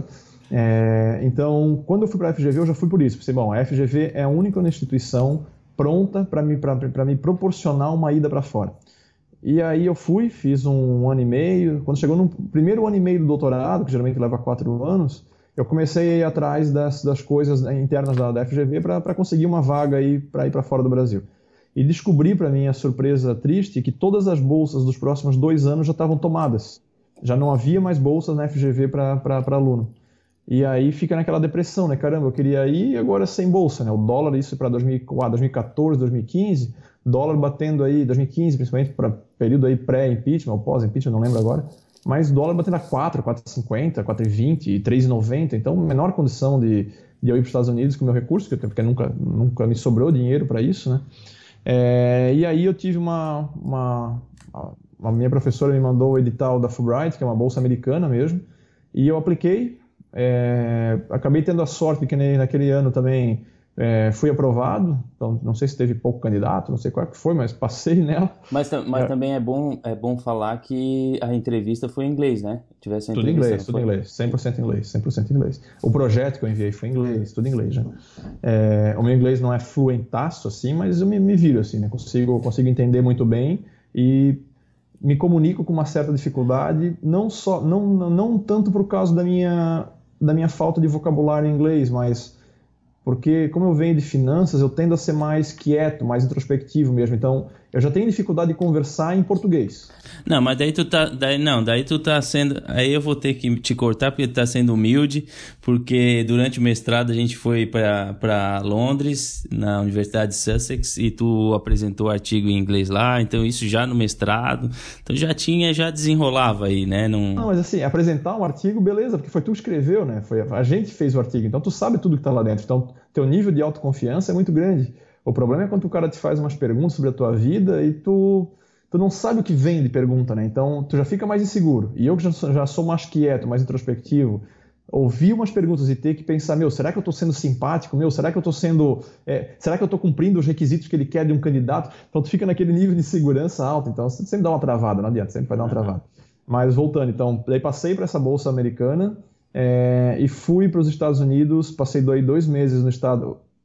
É, então, quando eu fui para a F G V, eu já fui por isso. Pensei, bom, a F G V é a única instituição pronta para me, para me proporcionar uma ida para fora. E aí eu fui, fiz um ano e meio. Quando chegou no primeiro ano e meio do doutorado, que geralmente leva quatro anos, eu comecei a ir atrás das, das coisas internas da, da F G V para conseguir uma vaga para ir para fora do Brasil. E descobri, para minha surpresa triste, que todas as bolsas dos próximos dois anos já estavam tomadas. Já não havia mais bolsas na F G V para aluno. E aí fica naquela depressão, né? Caramba, eu queria ir e agora sem bolsa, né? O dólar, isso para dois mil e quatorze, dois mil e quinze, dólar batendo aí, dois mil e quinze, principalmente para período aí pré-impeachment, ou pós-impeachment, não lembro agora, mas dólar batendo a quatro, quatro e cinquenta, quatro e vinte, três e noventa, então menor condição de, de eu ir para os Estados Unidos com o meu recurso, porque nunca, nunca me sobrou dinheiro para isso, né? É, e aí eu tive uma, uma... A minha professora me mandou o edital da Fulbright, que é uma bolsa americana mesmo, e eu apliquei. É, acabei tendo a sorte que naquele ano também é, fui aprovado, então não sei se teve pouco candidato, não sei qual que foi, mas passei nela. Mas, mas é, também é bom, é bom falar que a entrevista foi em inglês, né? Tivesse uma tudo em inglês, tudo foi? em inglês, cem por cento em inglês, cem por cento em inglês. O projeto que eu enviei foi em inglês, tudo em inglês, né? É, o meu inglês não é fluentaço assim, mas eu me, me viro assim, né? Consigo, consigo entender muito bem e me comunico com uma certa dificuldade, não só, não, não, não tanto por causa da minha da minha falta de vocabulário em inglês, mas porque como eu venho de finanças, eu tendo a ser mais quieto, mais introspectivo mesmo, então eu já tenho dificuldade de conversar em português. Não, mas daí tu tá, daí não, daí tu tá sendo, aí eu vou ter que te cortar porque tu tá sendo humilde, porque durante o mestrado a gente foi para para Londres, na Universidade de Sussex, e tu apresentou artigo em inglês lá, então isso já no mestrado, então já tinha, já desenrolava aí, né? Não, não mas assim, apresentar um artigo, beleza, porque foi tu que escreveu, né? Foi a gente que fez o artigo, então tu sabe tudo que tá lá dentro, então teu nível de autoconfiança é muito grande. O problema é quando o cara te faz umas perguntas sobre a tua vida e tu, tu não sabe o que vem de pergunta, né? Então, tu já fica mais inseguro. E eu que já sou, já sou mais quieto, mais introspectivo, ouvir umas perguntas e ter que pensar, meu, será que eu estou sendo simpático? Meu, será que eu estou sendo... É, será que eu estou cumprindo os requisitos que ele quer de um candidato? Então, tu fica naquele nível de segurança alto. Então, você sempre dá uma travada, não adianta, sempre vai dar uma travada. Mas, voltando, então, daí passei para essa bolsa americana é, e fui para os Estados Unidos, passei dois, dois meses no estado...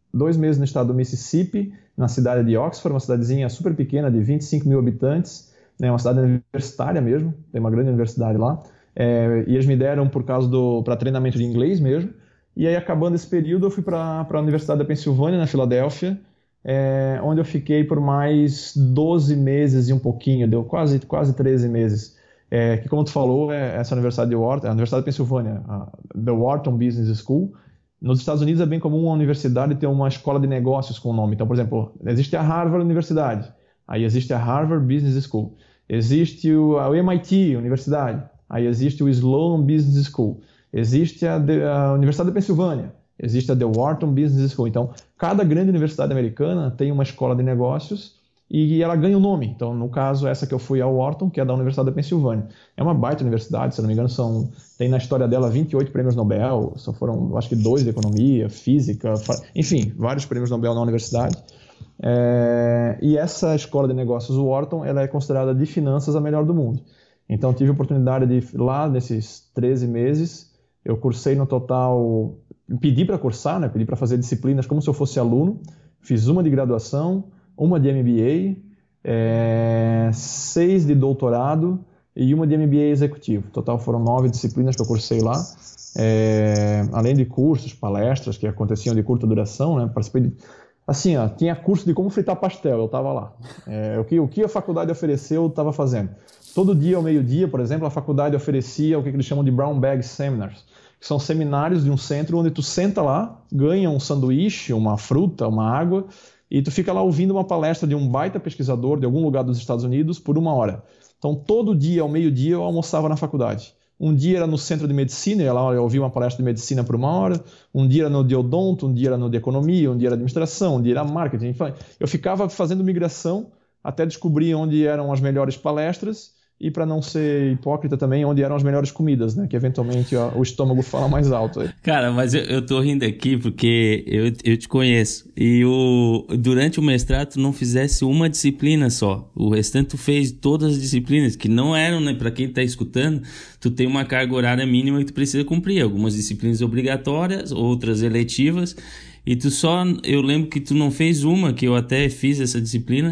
dois meses no estado do Mississippi, na cidade de Oxford, uma cidadezinha super pequena de vinte e cinco mil habitantes, né, uma cidade universitária mesmo, tem uma grande universidade lá, é, e eles me deram por causa do para treinamento de inglês mesmo. E aí, acabando esse período, eu fui para a Universidade da Pensilvânia, na Filadélfia, é, onde eu fiquei por mais doze meses e um pouquinho, deu quase, quase treze meses. É, que, como tu falou, é essa Universidade de Wharton, a Universidade da Pensilvânia, a The Wharton Business School. Nos Estados Unidos é bem comum uma universidade ter uma escola de negócios com o nome. Então, por exemplo, existe a Harvard Universidade, aí existe a Harvard Business School, existe o, a M I T Universidade, aí existe o Sloan Business School, existe a, a Universidade da Pensilvânia, existe a The Wharton Business School. Então, cada grande universidade americana tem uma escola de negócios e ela ganha o um nome. Então, no caso, essa que eu fui, a Wharton, que é da Universidade da Pensilvânia. É uma baita universidade, se não me engano, são, tem na história dela vinte e oito prêmios Nobel, só foram, acho que dois de economia, física, enfim, vários prêmios Nobel na universidade. É, e essa escola de negócios, o Wharton, ela é considerada de finanças a melhor do mundo. Então, tive a oportunidade de, lá nesses treze meses, eu cursei no total, pedi para cursar, né, pedi para fazer disciplinas como se eu fosse aluno, fiz uma de graduação, uma de M B A, é, seis de doutorado e uma de M B A executivo. Total foram nove disciplinas que eu cursei lá, é, além de cursos, palestras que aconteciam de curta duração, né, participei de, assim, ó, tinha curso de como fritar pastel, eu estava lá. É, o, que, o que a faculdade ofereceu, eu estava fazendo. Todo dia ao meio-dia, por exemplo, a faculdade oferecia o que eles chamam de Brown Bag Seminars, que são seminários de um centro onde tu senta lá, ganha um sanduíche, uma fruta, uma água, e tu fica lá ouvindo uma palestra de um baita pesquisador de algum lugar dos Estados Unidos por uma hora. Então, todo dia, ao meio-dia, eu almoçava na faculdade. Um dia era no centro de medicina, eu, lá, eu ouvia uma palestra de medicina por uma hora, um dia era no de odonto, um dia era no de economia, um dia era administração, um dia era marketing. Enfim, eu ficava fazendo migração até descobrir onde eram as melhores palestras e, para não ser hipócrita também, onde eram as melhores comidas, né? Que eventualmente ó, o estômago fala mais alto. Aí. Cara, mas eu, eu tô rindo aqui porque eu, eu te conheço. E o, durante o mestrado tu não fizesse uma disciplina só. O restante tu fez todas as disciplinas, que não eram, né? Pra quem tá escutando, tu tem uma carga horária mínima que tu precisa cumprir. Algumas disciplinas obrigatórias, outras eletivas. E tu só... Eu lembro que tu não fez uma, que eu até fiz essa disciplina...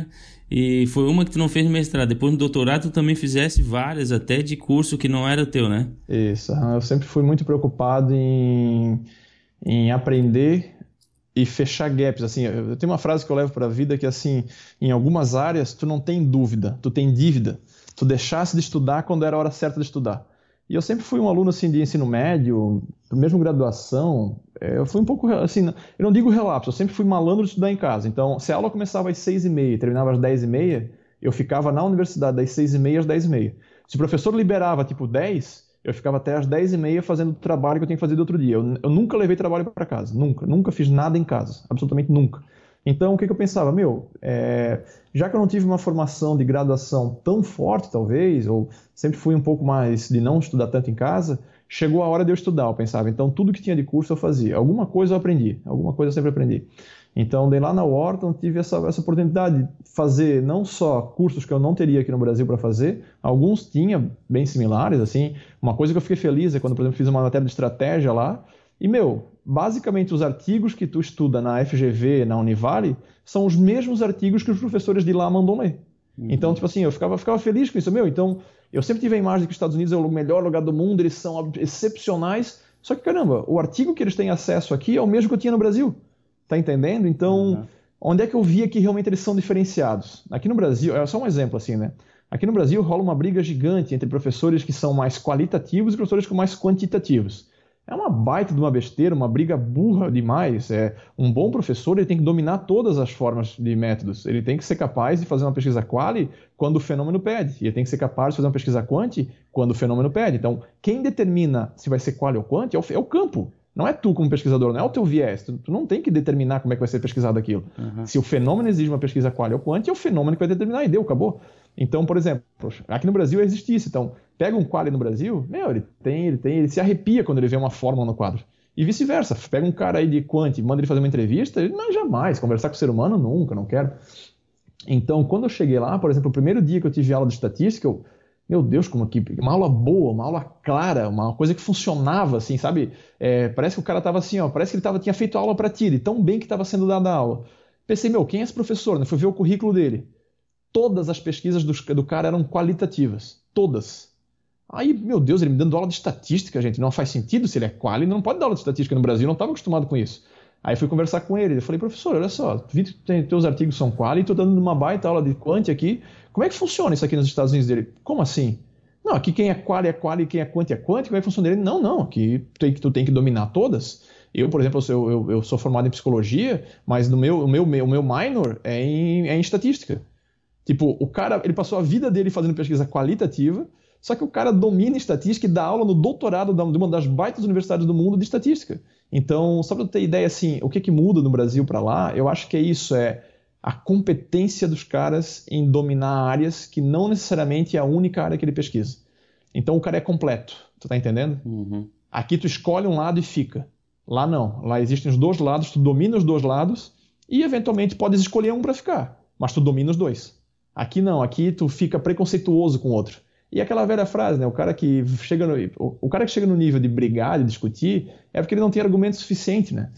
E foi uma que tu não fez no mestrado. Depois no doutorado tu também fizesse várias, até de curso que não era teu, né? Isso. Eu sempre fui muito preocupado em, em aprender e fechar gaps. Assim, eu tenho uma frase que eu levo para a vida que é assim, em algumas áreas tu não tem dúvida, tu tem dívida. Tu deixasse de estudar quando era a hora certa de estudar. E eu sempre fui um aluno assim, de ensino médio, mesmo graduação, eu fui um pouco, assim, eu não digo relapso, eu sempre fui malandro de estudar em casa. Então, se a aula começava às seis e meia e terminava às dez e meia, eu ficava na universidade das seis e meia às dez e meia. Se o professor liberava tipo dez, eu ficava até às dez e meia fazendo o trabalho que eu tinha que fazer do outro dia. Eu, eu nunca levei trabalho para casa, nunca, nunca fiz nada em casa, absolutamente nunca. Então, o que, que eu pensava? Meu, é, já que eu não tive uma formação de graduação tão forte, talvez, ou sempre fui um pouco mais de não estudar tanto em casa, chegou a hora de eu estudar, eu pensava. Então, tudo que tinha de curso eu fazia. Alguma coisa eu aprendi, alguma coisa eu sempre aprendi. Então, daí lá na Wharton, tive essa, essa oportunidade de fazer não só cursos que eu não teria aqui no Brasil para fazer, alguns tinha bem similares, assim. Uma coisa que eu fiquei feliz é quando, por exemplo, fiz uma matéria de estratégia lá, e, meu, basicamente os artigos que tu estuda na F G V, na Univale, são os mesmos artigos que os professores de lá mandam ler. Uhum. Então, tipo assim, eu ficava, ficava feliz com isso. Meu, então, eu sempre tive a imagem de que os Estados Unidos é o melhor lugar do mundo, eles são excepcionais, só que, caramba, o artigo que eles têm acesso aqui é o mesmo que eu tinha no Brasil. Tá entendendo? Então, uhum. Onde é que eu via que realmente eles são diferenciados? Aqui no Brasil, é só um exemplo assim, né? Aqui no Brasil rola uma briga gigante entre professores que são mais qualitativos e professores que são mais quantitativos. É uma baita de uma besteira, uma briga burra demais. É, um bom professor ele tem que dominar todas as formas de métodos. Ele tem que ser capaz de fazer uma pesquisa quali quando o fenômeno pede. E ele tem que ser capaz de fazer uma pesquisa quanti quando o fenômeno pede. Então, quem determina se vai ser quali ou quanti é o, é o campo. Não é tu como pesquisador, não é o teu viés. Tu, tu não tem que determinar como é que vai ser pesquisado aquilo. Uhum. Se o fenômeno exige uma pesquisa quali ou quanti, é o fenômeno que vai determinar e deu, acabou. Então, por exemplo, aqui no Brasil existe isso. Então, pega um quali no Brasil, meu, ele tem, ele tem, ele se arrepia quando ele vê uma fórmula no quadro. E vice-versa. Pega um cara aí de quanti, manda ele fazer uma entrevista, ele não, jamais. Conversar com o ser humano, nunca, não quero. Então, quando eu cheguei lá, por exemplo, o primeiro dia que eu tive aula de estatística, eu, Meu Deus, como que uma aula boa, uma aula clara, uma coisa que funcionava, assim, sabe? É, parece que o cara tava assim, ó, parece que ele tava, tinha feito aula para ti, de tão bem que estava sendo dada a aula. Pensei, meu, quem é esse professor? Né? Fui ver o currículo dele. Todas as pesquisas do, do cara eram qualitativas, todas. Aí, meu Deus, ele me dando aula de estatística, gente, não faz sentido se ele é quali, não pode dar aula de estatística no Brasil, não estava acostumado com isso. Aí fui conversar com ele, eu falei, professor, olha só, vi que tem, teus artigos são quali, estou dando uma baita aula de quant aqui, como é que funciona isso aqui nos Estados Unidos dele? Como assim? Não, aqui quem é quali é quali, quem é quant é quant, como é que funciona ele? Não, não, aqui tu tem, tu tem que dominar todas. Eu, por exemplo, eu, eu, eu sou formado em psicologia, mas no meu, o, meu, o meu minor é em, é em estatística. Tipo, o cara, ele passou a vida dele fazendo pesquisa qualitativa, só que o cara domina estatística e dá aula no doutorado de uma das baitas universidades do mundo de estatística. Então, só para ter ideia, assim, o que, que muda no Brasil para lá, eu acho que é isso, é a competência dos caras em dominar áreas que não necessariamente é a única área que ele pesquisa. Então, o cara é completo, tu tá entendendo? Uhum. Aqui tu escolhe um lado e fica. Lá não, lá existem os dois lados, tu domina os dois lados e, eventualmente, podes escolher um para ficar, mas tu domina os dois. Aqui não, aqui tu fica preconceituoso com o outro. E aquela velha frase, né? O cara que chega no, o cara que chega no nível de brigar, de discutir, é porque ele não tem argumento suficiente, né?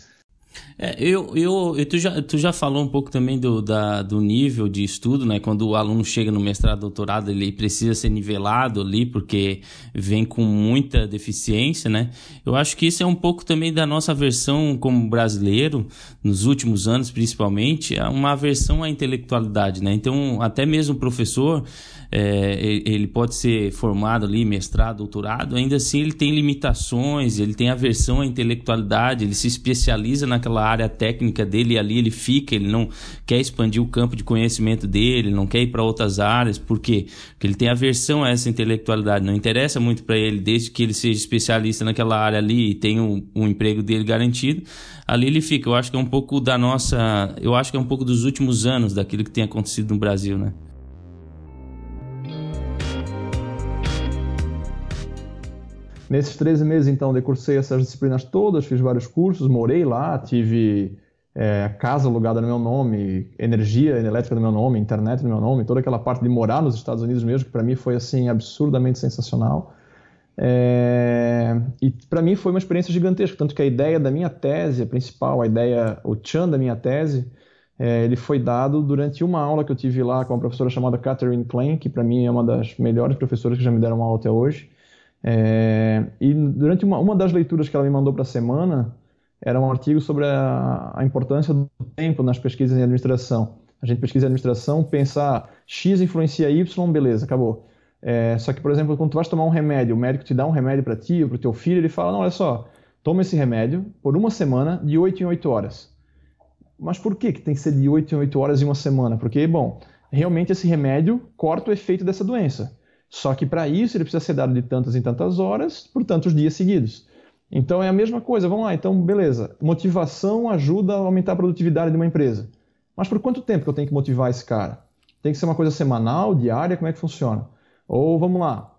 É, eu, eu, eu, tu, já, tu já falou um pouco também do, da, do nível de estudo, né? Quando o aluno chega no mestrado, doutorado, ele precisa ser nivelado ali, porque vem com muita deficiência, né? Eu acho que isso é um pouco também da nossa versão como brasileiro, nos últimos anos principalmente, é uma aversão à intelectualidade, né? Então, até mesmo o professor, é, ele pode ser formado ali, mestrado, doutorado, ainda assim ele tem limitações, ele tem aversão à intelectualidade, ele se especializa naquela área técnica dele e ali ele fica, ele não quer expandir o campo de conhecimento dele, não quer ir para outras áreas. Por quê? Porque ele tem aversão a essa intelectualidade, não interessa muito para ele, desde que ele seja especialista naquela área ali e tenha um, um emprego dele garantido, ali ele fica. Eu acho que é um pouco da nossa, eu acho que é um pouco dos últimos anos daquilo que tem acontecido no Brasil, né? Nesses treze meses, então, decursei essas disciplinas todas, fiz vários cursos, morei lá, tive é, casa alugada no meu nome, energia elétrica no meu nome, internet no meu nome, toda aquela parte de morar nos Estados Unidos mesmo, que para mim foi assim absurdamente sensacional. É, e para mim foi uma experiência gigantesca, tanto que a ideia da minha tese, a principal, a ideia, o tchan da minha tese, é, ele foi dado durante uma aula que eu tive lá com uma professora chamada Catherine Klein, que para mim é uma das melhores professoras que já me deram aula até hoje. É, e durante uma, uma das leituras que ela me mandou para a semana era um artigo sobre a, a importância do tempo nas pesquisas em administração. A gente pesquisa em administração, pensar X influencia Y, beleza, acabou. É, só que, por exemplo, quando tu vais tomar um remédio, o médico te dá um remédio para ti ou para o teu filho, ele fala, não, olha só, toma esse remédio por uma semana de oito em oito horas. Mas por que que tem que ser de oito em oito horas em uma semana? Porque, bom, realmente esse remédio corta o efeito dessa doença. Só que para isso ele precisa ser dado de tantas em tantas horas por tantos dias seguidos. Então é a mesma coisa, vamos lá, então beleza. Motivação ajuda a aumentar a produtividade de uma empresa. Mas por quanto tempo que eu tenho que motivar esse cara? Tem que ser uma coisa semanal, diária, como é que funciona? Ou vamos lá,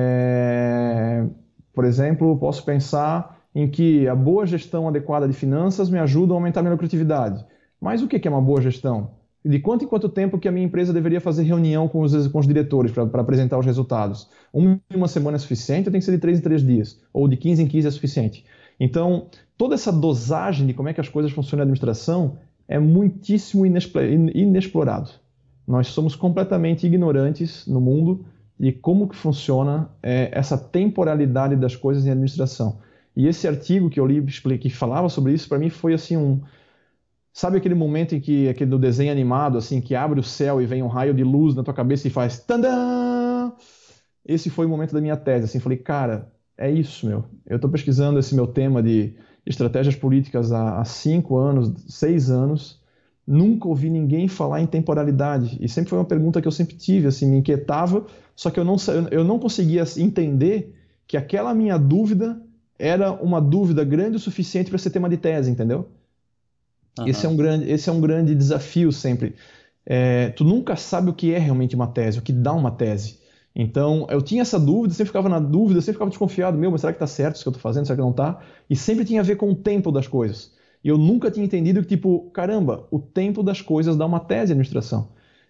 é... por exemplo, posso pensar em que a boa gestão adequada de finanças me ajuda a aumentar a minha lucratividade. Mas o que é uma boa gestão? De quanto em quanto tempo que a minha empresa deveria fazer reunião com os, com os diretores para apresentar os resultados? Uma, uma semana é suficiente ou tem que ser de três em três dias? Ou de quinze em quinze é suficiente? Então, toda essa dosagem de como é que as coisas funcionam na administração é muitíssimo inexplorado. Nós somos completamente ignorantes no mundo de como que funciona é, essa temporalidade das coisas em administração. E esse artigo que eu li, que falava sobre isso, para mim foi assim um... Sabe aquele momento em que, aquele do desenho animado, assim, que abre o céu e vem um raio de luz na tua cabeça e faz tandã? Esse foi o momento da minha tese, assim, falei, cara, é isso, meu. Eu estou pesquisando esse meu tema de estratégias políticas há, há cinco anos, seis anos, nunca ouvi ninguém falar em temporalidade, e sempre foi uma pergunta que eu sempre tive, assim, me inquietava, só que eu não, eu não conseguia entender que aquela minha dúvida era uma dúvida grande o suficiente para ser tema de tese, entendeu? Uhum. Esse é um grande, esse é um grande desafio sempre. É, tu nunca sabe o que é realmente uma tese, o que dá uma tese. Então, eu tinha essa dúvida, sempre ficava na dúvida, sempre ficava desconfiado, meu, mas será que está certo isso que eu estou fazendo, será que não está? E sempre tinha a ver com o tempo das coisas. E eu nunca tinha entendido que, tipo, caramba, o tempo das coisas dá uma tese de administração.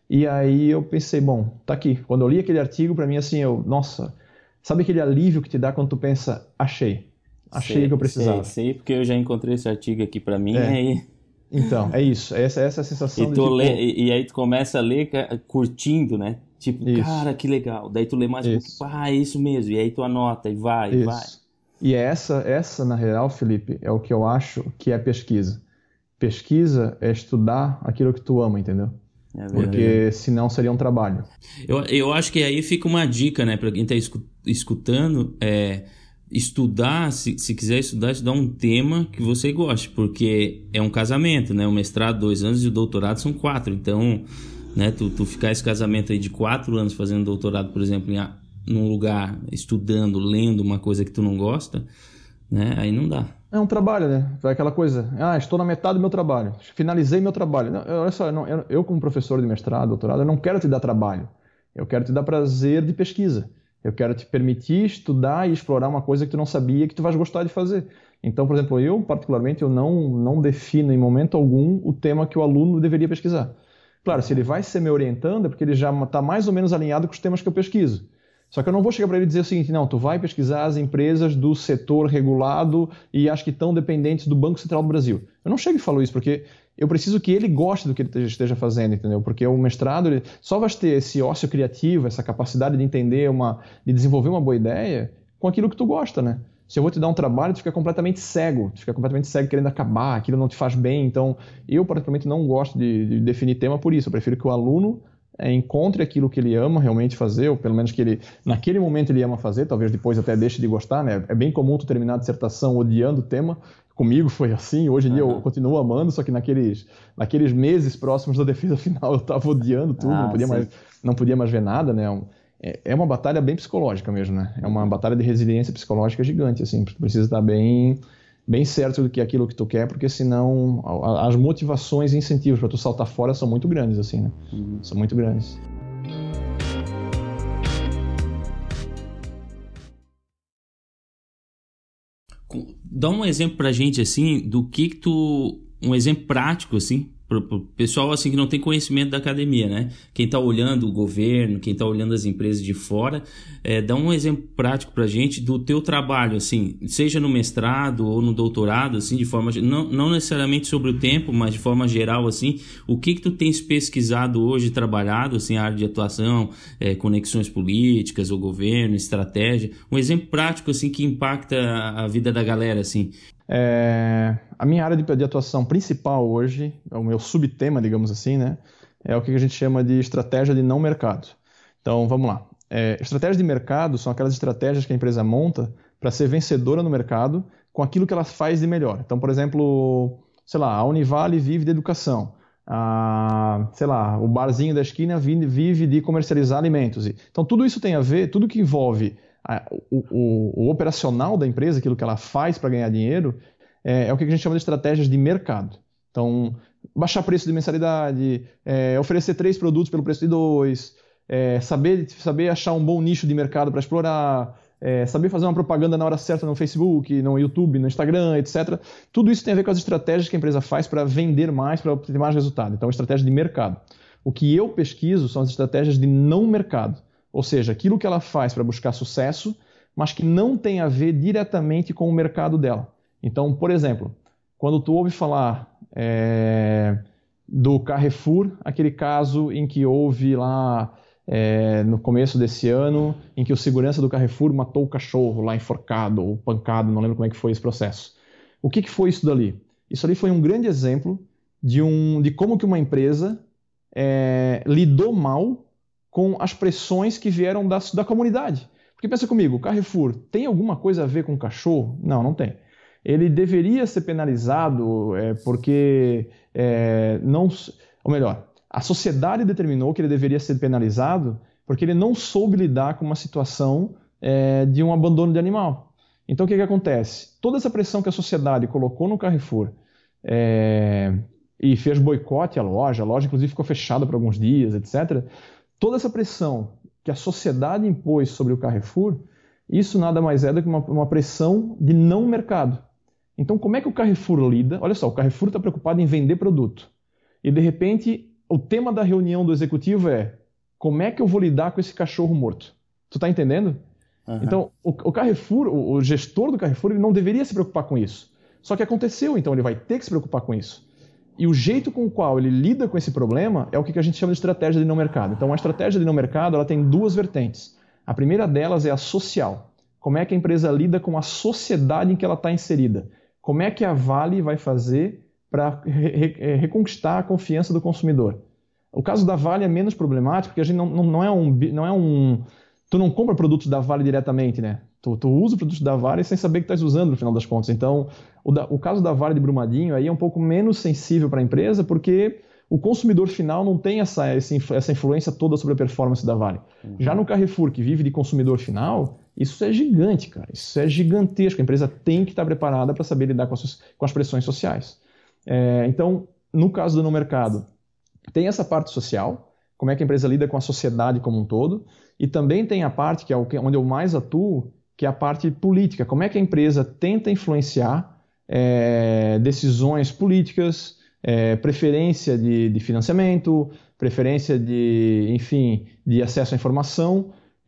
E aí eu pensei, bom, tá aqui. Quando eu li aquele artigo, para mim, assim, eu, nossa, sabe aquele alívio que te dá quando tu pensa, achei, achei o que eu Sei, sei, precisava. sei, porque eu já encontrei esse artigo aqui para mim, É, aí então, é isso. Essa, essa é a e sensação de tu lê, tipo, e, e aí tu começa a ler ca- curtindo, né? Tipo, isso, cara, que legal. Daí tu lê mais um pouquinho, isso, pá, é isso mesmo. E aí tu anota e vai, e vai. isso. E essa, essa, na real, Felipe, é o que eu acho que é pesquisa. Pesquisa é estudar aquilo que tu ama, entendeu? É verdade. Porque senão seria um trabalho. Eu, eu acho que aí fica uma dica, né, para quem está escutando, é estudar, se, se quiser estudar, estudar um tema que você goste, porque é um casamento, né? O mestrado, dois anos, e o doutorado são quatro. Então, né, tu, tu ficar esse casamento aí de quatro anos fazendo doutorado, por exemplo, em, a- num lugar, estudando, lendo uma coisa que tu não gosta, né? Aí não dá. É um trabalho, né? Vai aquela coisa, ah, estou na metade do meu trabalho, finalizei meu trabalho. Não, eu- olha só, eu, não- eu- eu como professor de mestrado, doutorado, eu não quero te dar trabalho. Eu quero te dar prazer de pesquisa. Eu quero te permitir estudar e explorar uma coisa que tu não sabia que tu vais gostar de fazer. Então, por exemplo, eu particularmente, eu não, não defino em momento algum o tema que o aluno deveria pesquisar. Claro, se ele vai ser me orientando, é porque ele já está mais ou menos alinhado com os temas que eu pesquiso. Só que eu não vou chegar para ele e dizer o seguinte, não, tu vai pesquisar as empresas do setor regulado e acho que estão dependentes do Banco Central do Brasil. Eu não chego e falo isso, porque eu preciso que ele goste do que ele esteja fazendo, entendeu? Porque o mestrado, ele só vai ter esse ócio criativo, essa capacidade de entender uma, de desenvolver uma boa ideia com aquilo que tu gosta, né? Se eu vou te dar um trabalho, tu fica completamente cego, tu fica completamente cego querendo acabar, aquilo não te faz bem. Então, eu particularmente não gosto de, de definir tema por isso. Eu prefiro que o aluno é, encontre aquilo que ele ama realmente fazer, ou pelo menos que ele, naquele momento ele ama fazer, talvez depois até deixe de gostar, né? É bem comum tu terminar a dissertação odiando o tema. Comigo foi assim, hoje em dia eu Aham. continuo amando, só que naqueles, naqueles meses próximos da defesa final eu estava odiando tudo, não Ah, podia mais, sim. não podia mais ver nada, né? É, é uma batalha bem psicológica mesmo, né? É uma Uhum. batalha de resiliência psicológica gigante, assim, porque tu precisa estar bem, bem certo do que é aquilo que tu quer, porque senão a- as motivações e incentivos para tu saltar fora são muito grandes, assim, né? Uhum. São muito grandes. Com- Dá um exemplo pra gente, assim, do que que tu... Um exemplo prático, assim, pro, pro pessoal, assim, que não tem conhecimento da academia, né? Quem tá olhando o governo, quem tá olhando as empresas de fora, é, dá um exemplo prático pra gente do teu trabalho, assim, seja no mestrado ou no doutorado, assim, de forma... ge- Não, não necessariamente sobre o tempo, mas de forma geral, assim, o que que tu tens pesquisado hoje, trabalhado, assim, a área de atuação, é, conexões políticas, o governo, estratégia, um exemplo prático, assim, que impacta a a vida da galera, assim. É, a minha área de, de atuação principal hoje, é o meu subtema, digamos assim, né? É o que a gente chama de estratégia de não mercado. Então, vamos lá. É, estratégias de mercado são aquelas estratégias que a empresa monta para ser vencedora no mercado com aquilo que ela faz de melhor. Então, por exemplo, sei lá, a Univale vive de educação. A, sei lá, o barzinho da esquina vive vive de comercializar alimentos. E- Então, tudo isso tem a ver, tudo que envolve a- o, o- o operacional da empresa, aquilo que ela faz para ganhar dinheiro, é, é o que a gente chama de estratégias de mercado. Então, baixar preço de mensalidade, é, oferecer três produtos pelo preço de dois, é, saber, saber achar um bom nicho de mercado para explorar, é, saber fazer uma propaganda na hora certa no Facebook, no YouTube, no Instagram, etcétera. Tudo isso tem a ver com as estratégias que a empresa faz para vender mais, para obter mais resultado. Então, estratégia de mercado. O que eu pesquiso são as estratégias de não mercado, ou seja, aquilo que ela faz para buscar sucesso, mas que não tem a ver diretamente com o mercado dela. Então, por exemplo, quando tu ouve falar é, do Carrefour, aquele caso em que houve lá é, no começo desse ano, em que o segurança do Carrefour matou o cachorro lá enforcado ou pancado, não lembro como é que foi esse processo. O que, que foi isso dali? Isso ali foi um grande exemplo de, um, de como que uma empresa é, lidou mal com as pressões que vieram da, da comunidade. Porque pensa comigo, o Carrefour tem alguma coisa a ver com cachorro? Não, não tem. Ele deveria ser penalizado é, porque é, não, ou melhor, a sociedade determinou que ele deveria ser penalizado porque ele não soube lidar com uma situação é, de um abandono de animal. Então o que, que acontece? Toda essa pressão que a sociedade colocou no Carrefour é, e fez boicote à loja, a loja inclusive ficou fechada por alguns dias, etcétera. Toda essa pressão que a sociedade impôs sobre o Carrefour, isso nada mais é do que uma, uma pressão de não mercado. Então, como é que o Carrefour lida? Olha só, o Carrefour está preocupado em vender produto. E, de repente, o tema da reunião do executivo é como é que eu vou lidar com esse cachorro morto? Tu tá entendendo? Uhum. Então, o, o Carrefour, o, o gestor do Carrefour, ele não deveria se preocupar com isso. Só que aconteceu, então ele vai ter que se preocupar com isso. E o jeito com o qual ele lida com esse problema é o que a gente chama de estratégia de não mercado. Então, a estratégia de não mercado ela tem duas vertentes. A primeira delas é a social. Como é que a empresa lida com a sociedade em que ela está inserida? Como é que a Vale vai fazer para re re reconquistar a confiança do consumidor? O caso da Vale é menos problemático, porque a gente não, não, não é um... Não é um tu não compra produtos da Vale diretamente, né? Tu, tu usa produtos da Vale sem saber que estás usando no final das contas. Então, o, da, o caso da Vale de Brumadinho aí é um pouco menos sensível para a empresa, porque o consumidor final não tem essa, essa influência toda sobre a performance da Vale. Uhum. Já no Carrefour, que vive de consumidor final, isso é gigante, cara. Isso é gigantesco. A empresa tem que estar preparada para saber lidar com as, com as pressões sociais. É, então, no caso do no mercado, tem essa parte social, como é que a empresa lida com a sociedade como um todo, e também tem a parte, que é onde eu mais atuo, que é a parte política. Como é que a empresa tenta influenciar é, decisões políticas, é, preferência de, de financiamento, preferência de, enfim, de acesso à informação,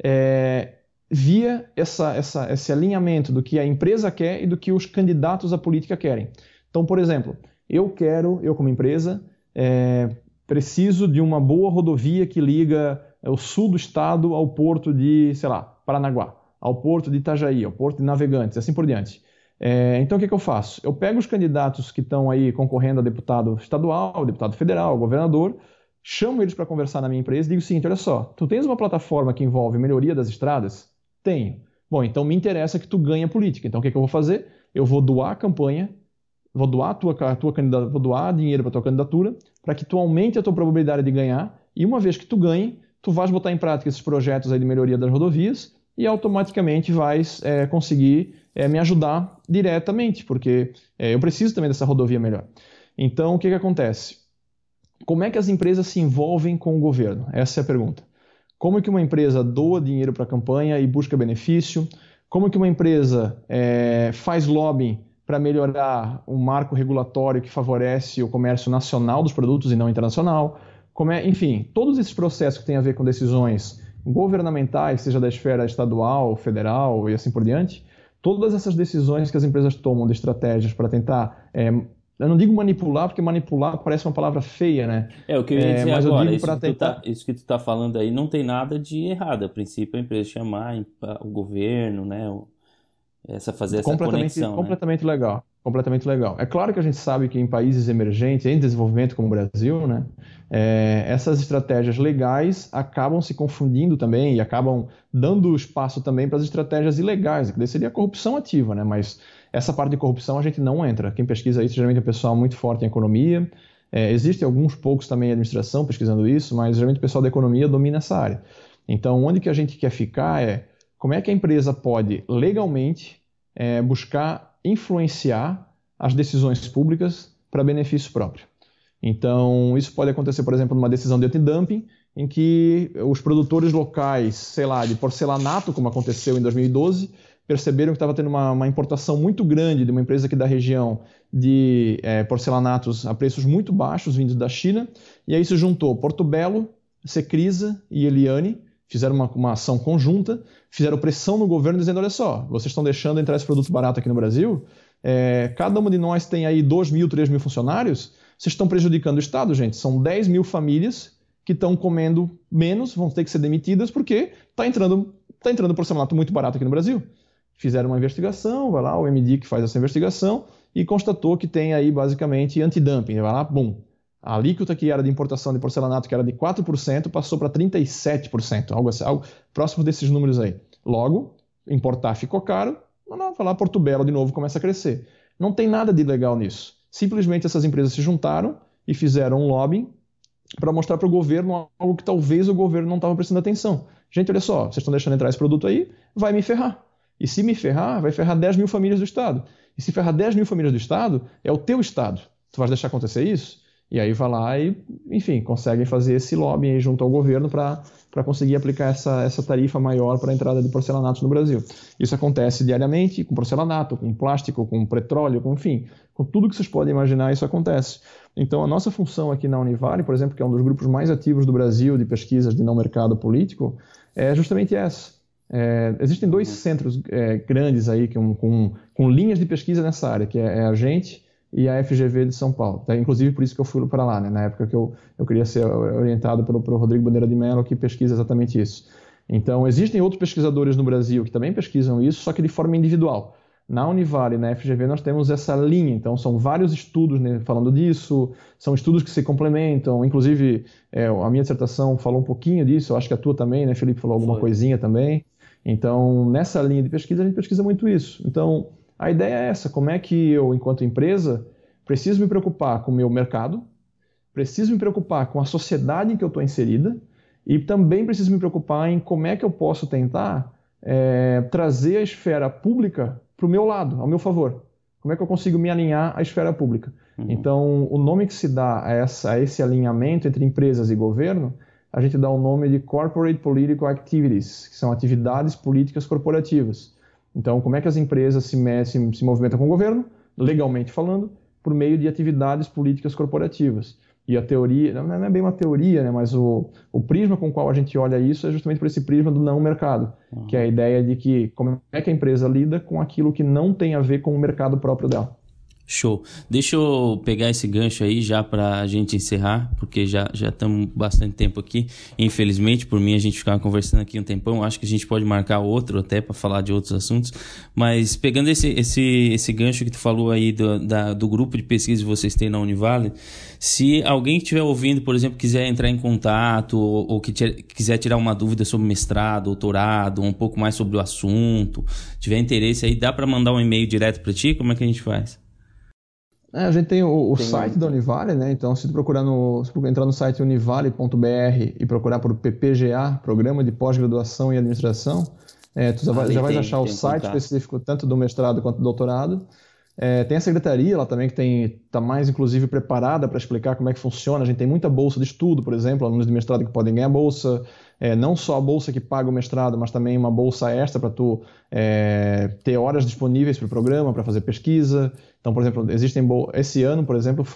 é, via essa, essa, esse alinhamento do que a empresa quer e do que os candidatos à política querem. Então, por exemplo, eu quero, eu como empresa, é, preciso de uma boa rodovia que liga o sul do estado ao porto de, sei lá, Paranaguá, ao porto de Itajaí, ao porto de Navegantes, assim por diante. É, então, o que, que eu faço? Eu pego os candidatos que estão aí concorrendo a deputado estadual, deputado federal, governador, chamo eles para conversar na minha empresa e digo o seguinte, olha só, tu tens uma plataforma que envolve melhoria das estradas? Tenho. Bom, então me interessa que tu ganhe a política. Então, o que, que eu vou fazer? Eu vou doar a campanha, vou doar, a tua, a tua candidatura, vou doar dinheiro para a tua candidatura, para que tu aumente a tua probabilidade de ganhar, e uma vez que tu ganhe, tu vais botar em prática esses projetos aí de melhoria das rodovias e automaticamente vais é, conseguir é, me ajudar diretamente, porque é, eu preciso também dessa rodovia melhor. Então, o que, que acontece? Como é que as empresas se envolvem com o governo? Essa é a pergunta. Como é que uma empresa doa dinheiro para a campanha e busca benefício? Como é que uma empresa é, faz lobbying para melhorar um marco regulatório que favorece o comércio nacional dos produtos e não internacional? Como é, enfim, todos esses processos que têm a ver com decisões governamentais, seja da esfera estadual, federal e assim por diante, todas essas decisões que as empresas tomam de estratégias para tentar, é, eu não digo manipular, porque manipular parece uma palavra feia, né? É, o que eu ia dizer é, mas agora, eu digo isso, que tentar... tá, isso que tu está falando aí não tem nada de errado, a princípio a empresa chamar o governo, né, essa, fazer essa completamente, conexão, completamente né? legal, completamente legal. É claro que a gente sabe que em países emergentes, em desenvolvimento como o Brasil, né, é, essas estratégias legais acabam se confundindo também e acabam dando espaço também para as estratégias ilegais, que daí seria a corrupção ativa, né, mas essa parte de corrupção a gente não entra. Quem pesquisa isso geralmente é um pessoal muito forte em economia, é, existem alguns poucos também em administração pesquisando isso, mas geralmente o pessoal da economia domina essa área. Então, onde que a gente quer ficar é como é que a empresa pode legalmente é, buscar influenciar as decisões públicas para benefício próprio. Então, isso pode acontecer, por exemplo, numa decisão de antidumping, em que os produtores locais, sei lá, de porcelanato, como aconteceu em dois mil e doze, perceberam que estava tendo uma, uma importação muito grande de uma empresa aqui da região de é, porcelanatos a preços muito baixos vindos da China, e aí se juntou Porto Belo, Secrisa e Eliane, fizeram uma, uma ação conjunta, fizeram pressão no governo dizendo, olha só, vocês estão deixando entrar esse produto barato aqui no Brasil, é, cada uma de nós tem aí dois mil, três mil funcionários, vocês estão prejudicando o Estado, gente, são dez mil famílias que estão comendo menos, vão ter que ser demitidas porque está entrando, tá entrando porcelanato muito barato aqui no Brasil. Fizeram uma investigação, vai lá, o M D que faz essa investigação e constatou que tem aí basicamente antidumping, vai lá, bum. A alíquota que era de importação de porcelanato, que era de quatro por cento, passou para trinta e sete por cento, algo, assim, algo próximo desses números aí. Logo, importar ficou caro, vai lá, Porto Belo de novo começa a crescer. Não tem nada de legal nisso. Simplesmente essas empresas se juntaram e fizeram um lobbying para mostrar para o governo algo que talvez o governo não estava prestando atenção. Gente, olha só, vocês estão deixando entrar esse produto aí, vai me ferrar. E se me ferrar, vai ferrar dez mil famílias do Estado. E se ferrar dez mil famílias do Estado, é o teu Estado. Tu vais deixar acontecer isso? E aí vai lá e, enfim, conseguem fazer esse lobbying aí junto ao governo para para conseguir aplicar essa, essa tarifa maior para a entrada de porcelanatos no Brasil. Isso acontece diariamente com porcelanato, com plástico, com petróleo, com, enfim, com tudo que vocês podem imaginar, isso acontece. Então, a nossa função aqui na Univale, por exemplo, que é um dos grupos mais ativos do Brasil de pesquisas de não mercado político, é justamente essa. É, existem dois centros é, grandes aí com, com, com linhas de pesquisa nessa área, que é, é a gente e a F G V de São Paulo. Tá? Inclusive, por isso que eu fui para lá, né? Na época que eu, eu queria ser orientado pelo, pelo Rodrigo Bandeira de Mello, que pesquisa exatamente isso. Então, existem outros pesquisadores no Brasil que também pesquisam isso, só que de forma individual. Na Univale e na F G V nós temos essa linha, então são vários estudos, né, falando disso, são estudos que se complementam, inclusive é, a minha dissertação falou um pouquinho disso, eu acho que a tua também, né, Felipe, falou alguma Foi. coisinha também. Então, nessa linha de pesquisa, a gente pesquisa muito isso. Então, a ideia é essa, como é que eu, enquanto empresa, preciso me preocupar com o meu mercado, preciso me preocupar com a sociedade em que eu estou inserida e também preciso me preocupar em como é que eu posso tentar é, trazer a esfera pública para o meu lado, ao meu favor. Como é que eu consigo me alinhar à esfera pública? Uhum. Então, o nome que se dá a, essa, a esse alinhamento entre empresas e governo, a gente dá o nome de Corporate Political Activities, que são atividades políticas corporativas. Então, como é que as empresas se, se, se movimentam com o governo, legalmente falando, por meio de atividades políticas corporativas. E a teoria, não é bem uma teoria, né, mas o, o prisma com o qual a gente olha isso é justamente por esse prisma do não mercado, uhum. que é a ideia de que como é que a empresa lida com aquilo que não tem a ver com o mercado próprio dela. Show. Deixa eu pegar esse gancho aí já para a gente encerrar, porque já já estamos bastante tempo aqui. Infelizmente, por mim, a gente ficava conversando aqui um tempão. Acho que a gente pode marcar outro até para falar de outros assuntos. Mas pegando esse, esse, esse gancho que tu falou aí do, da, do grupo de pesquisa que vocês têm na Univale, se alguém que estiver ouvindo, por exemplo, quiser entrar em contato ou, ou que tira, quiser tirar uma dúvida sobre mestrado, doutorado, um pouco mais sobre o assunto, tiver interesse aí, dá para mandar um e-mail direto para ti? Como é que a gente faz? É, a gente tem o, o tem site um... da Univale, né? Então, se tu procurar no, se tu entrar no site univale ponto b r e procurar por P P G A, Programa de Pós-Graduação em Administração, é, tu já, vai, já vais achar o site contato. específico tanto do mestrado quanto do doutorado. É, tem a secretaria lá também que está mais, inclusive, preparada para explicar como é que funciona. A gente tem muita bolsa de estudo, por exemplo, alunos de mestrado que podem ganhar bolsa. É, não só a bolsa que paga o mestrado, mas também uma bolsa extra para tu é, ter horas disponíveis para o programa, para fazer pesquisa. Então, por exemplo, existem bol... esse ano, por exemplo,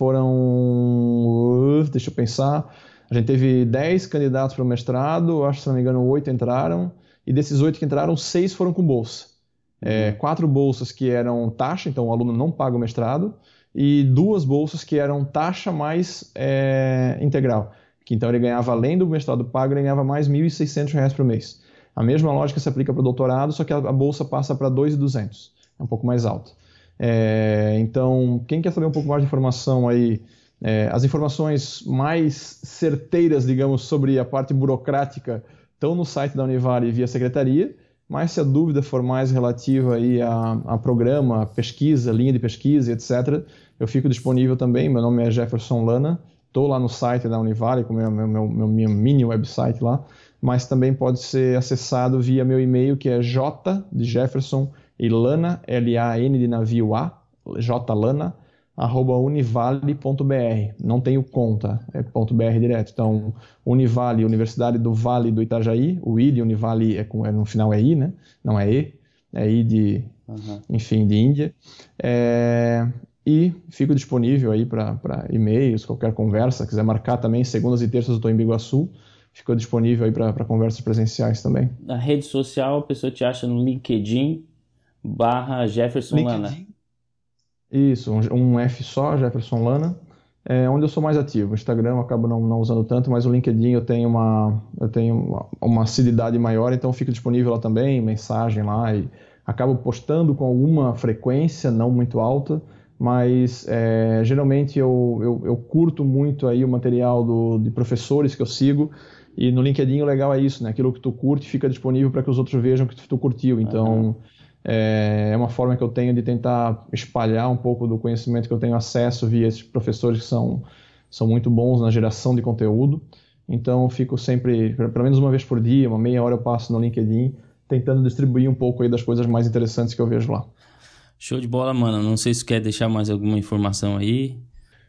foram, deixa eu pensar, a gente teve dez candidatos para o mestrado, acho que, se não me engano, oito entraram, e desses oito que entraram, seis foram com bolsa. É, quatro bolsas que eram taxa, então o aluno não paga o mestrado, e duas bolsas que eram taxa mais é, integral. Que então ele ganhava, além do mestrado pago, ele ganhava mais mil e seiscentos reais por mês. A mesma lógica se aplica para o doutorado, só que a, a bolsa passa para dois mil e duzentos, é um pouco mais alta. É, então, quem quer saber um pouco mais de informação aí, é, as informações mais certeiras, digamos, sobre a parte burocrática estão no site da Univale via secretaria, mas se a dúvida for mais relativa aí a, a programa, pesquisa, linha de pesquisa, etcétera, eu fico disponível também. Meu nome é Jefferson Lana, estou lá no site da Univale, com o meu, meu, meu, meu mini website lá, mas também pode ser acessado via meu e-mail, que é J de Jefferson e Lana, L A N de navio A, jlana, arroba univale ponto b r. Não tenho conta, é .br direto. Então, Univale, Universidade do Vale do Itajaí, o I de Univale é com, é, no final é I, né? Não é E, é I de, uhum. enfim, de Índia. É, e fico disponível aí para e-mails, qualquer conversa, quiser marcar também, segundas e terças eu estou em Biguaçu, fico disponível aí para conversas presenciais também. Na rede social, a pessoa te acha no LinkedIn barra Jefferson LinkedIn. Lana. Isso, um, um F só, Jefferson Lana, é onde eu sou mais ativo. O Instagram eu acabo não, não usando tanto, mas o LinkedIn eu tenho uma, eu tenho uma, uma assiduidade maior, então fico disponível lá também, mensagem lá, e acabo postando com alguma frequência, não muito alta, mas é, geralmente eu, eu, eu curto muito aí o material do, de professores que eu sigo, e no LinkedIn o legal é isso, né? Aquilo que tu curte fica disponível para que os outros vejam que tu curtiu, então... Uhum. É uma forma que eu tenho de tentar espalhar um pouco do conhecimento que eu tenho acesso via esses professores que são, são muito bons na geração de conteúdo. Então eu fico sempre, pelo menos uma vez por dia, uma meia hora eu passo no LinkedIn, tentando distribuir um pouco aí das coisas mais interessantes que eu vejo lá. Show de bola, mano. Não sei se quer deixar mais alguma informação aí.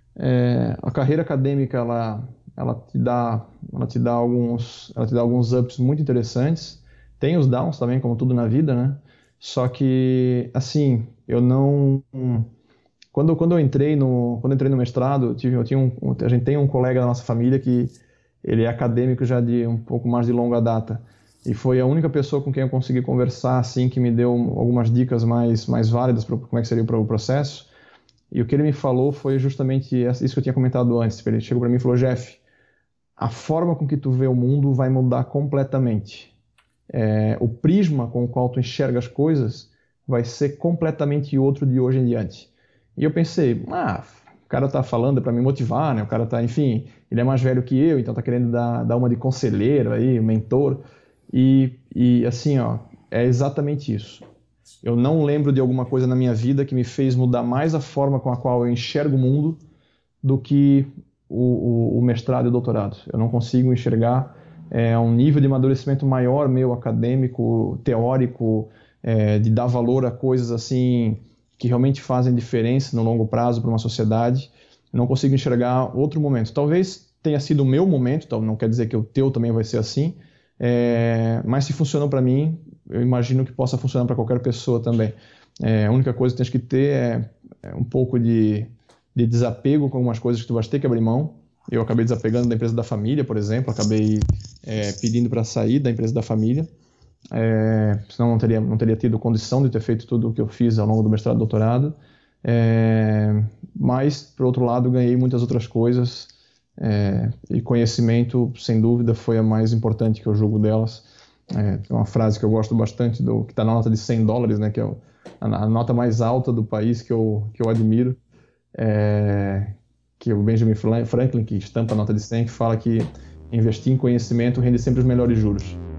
É, a carreira acadêmica, ela, ela te dá, ela te dá alguns, ela te dá alguns ups muito interessantes. Tem os downs também, como tudo na vida, né? Só que, assim, eu não... Quando, quando eu entrei no, quando eu entrei no mestrado, eu tive, eu tinha um, a gente tem um colega da nossa família que ele é acadêmico já de um pouco mais de longa data. E foi a única pessoa com quem eu consegui conversar, assim, que me deu algumas dicas mais, mais válidas para como é que seria o processo. E o que ele me falou foi justamente isso que eu tinha comentado antes. Ele chegou para mim e falou: Jeff, a forma com que tu vê o mundo vai mudar completamente. É, o prisma com o qual tu enxerga as coisas vai ser completamente outro de hoje em diante. E eu pensei, ah, o cara tá falando para me motivar, né? O cara tá, enfim, ele é mais velho que eu, então tá querendo dar, dar uma de conselheiro aí, mentor. E, e assim, ó, é exatamente isso. Eu não lembro de alguma coisa na minha vida que me fez mudar mais a forma com a qual eu enxergo o mundo do que o, o, o mestrado e o doutorado. Eu não consigo enxergar é, um nível de amadurecimento maior meu, acadêmico, teórico, é, de dar valor a coisas assim que realmente fazem diferença no longo prazo para uma sociedade. Eu não consigo enxergar outro momento. Talvez tenha sido o meu momento, então não quer dizer que o teu também vai ser assim, é, mas se funcionou para mim, eu imagino que possa funcionar para qualquer pessoa também. É, a única coisa que tens que ter é, é um pouco de, de desapego com algumas coisas que tu vais ter que abrir mão. Eu acabei desapegando da empresa da família, por exemplo, acabei é, pedindo para sair da empresa da família, é, senão não teria, não teria tido condição de ter feito tudo o que eu fiz ao longo do mestrado e doutorado. É, mas, por outro lado, ganhei muitas outras coisas, é, e conhecimento, sem dúvida, foi a mais importante que eu julgo delas. É, tem uma frase que eu gosto bastante, do, que está na nota de cem dólares, né, que é o, a, a nota mais alta do país que eu, que eu admiro, é, que é o Benjamin Franklin, que estampa a nota de cem, que fala que investir em conhecimento rende sempre os melhores juros.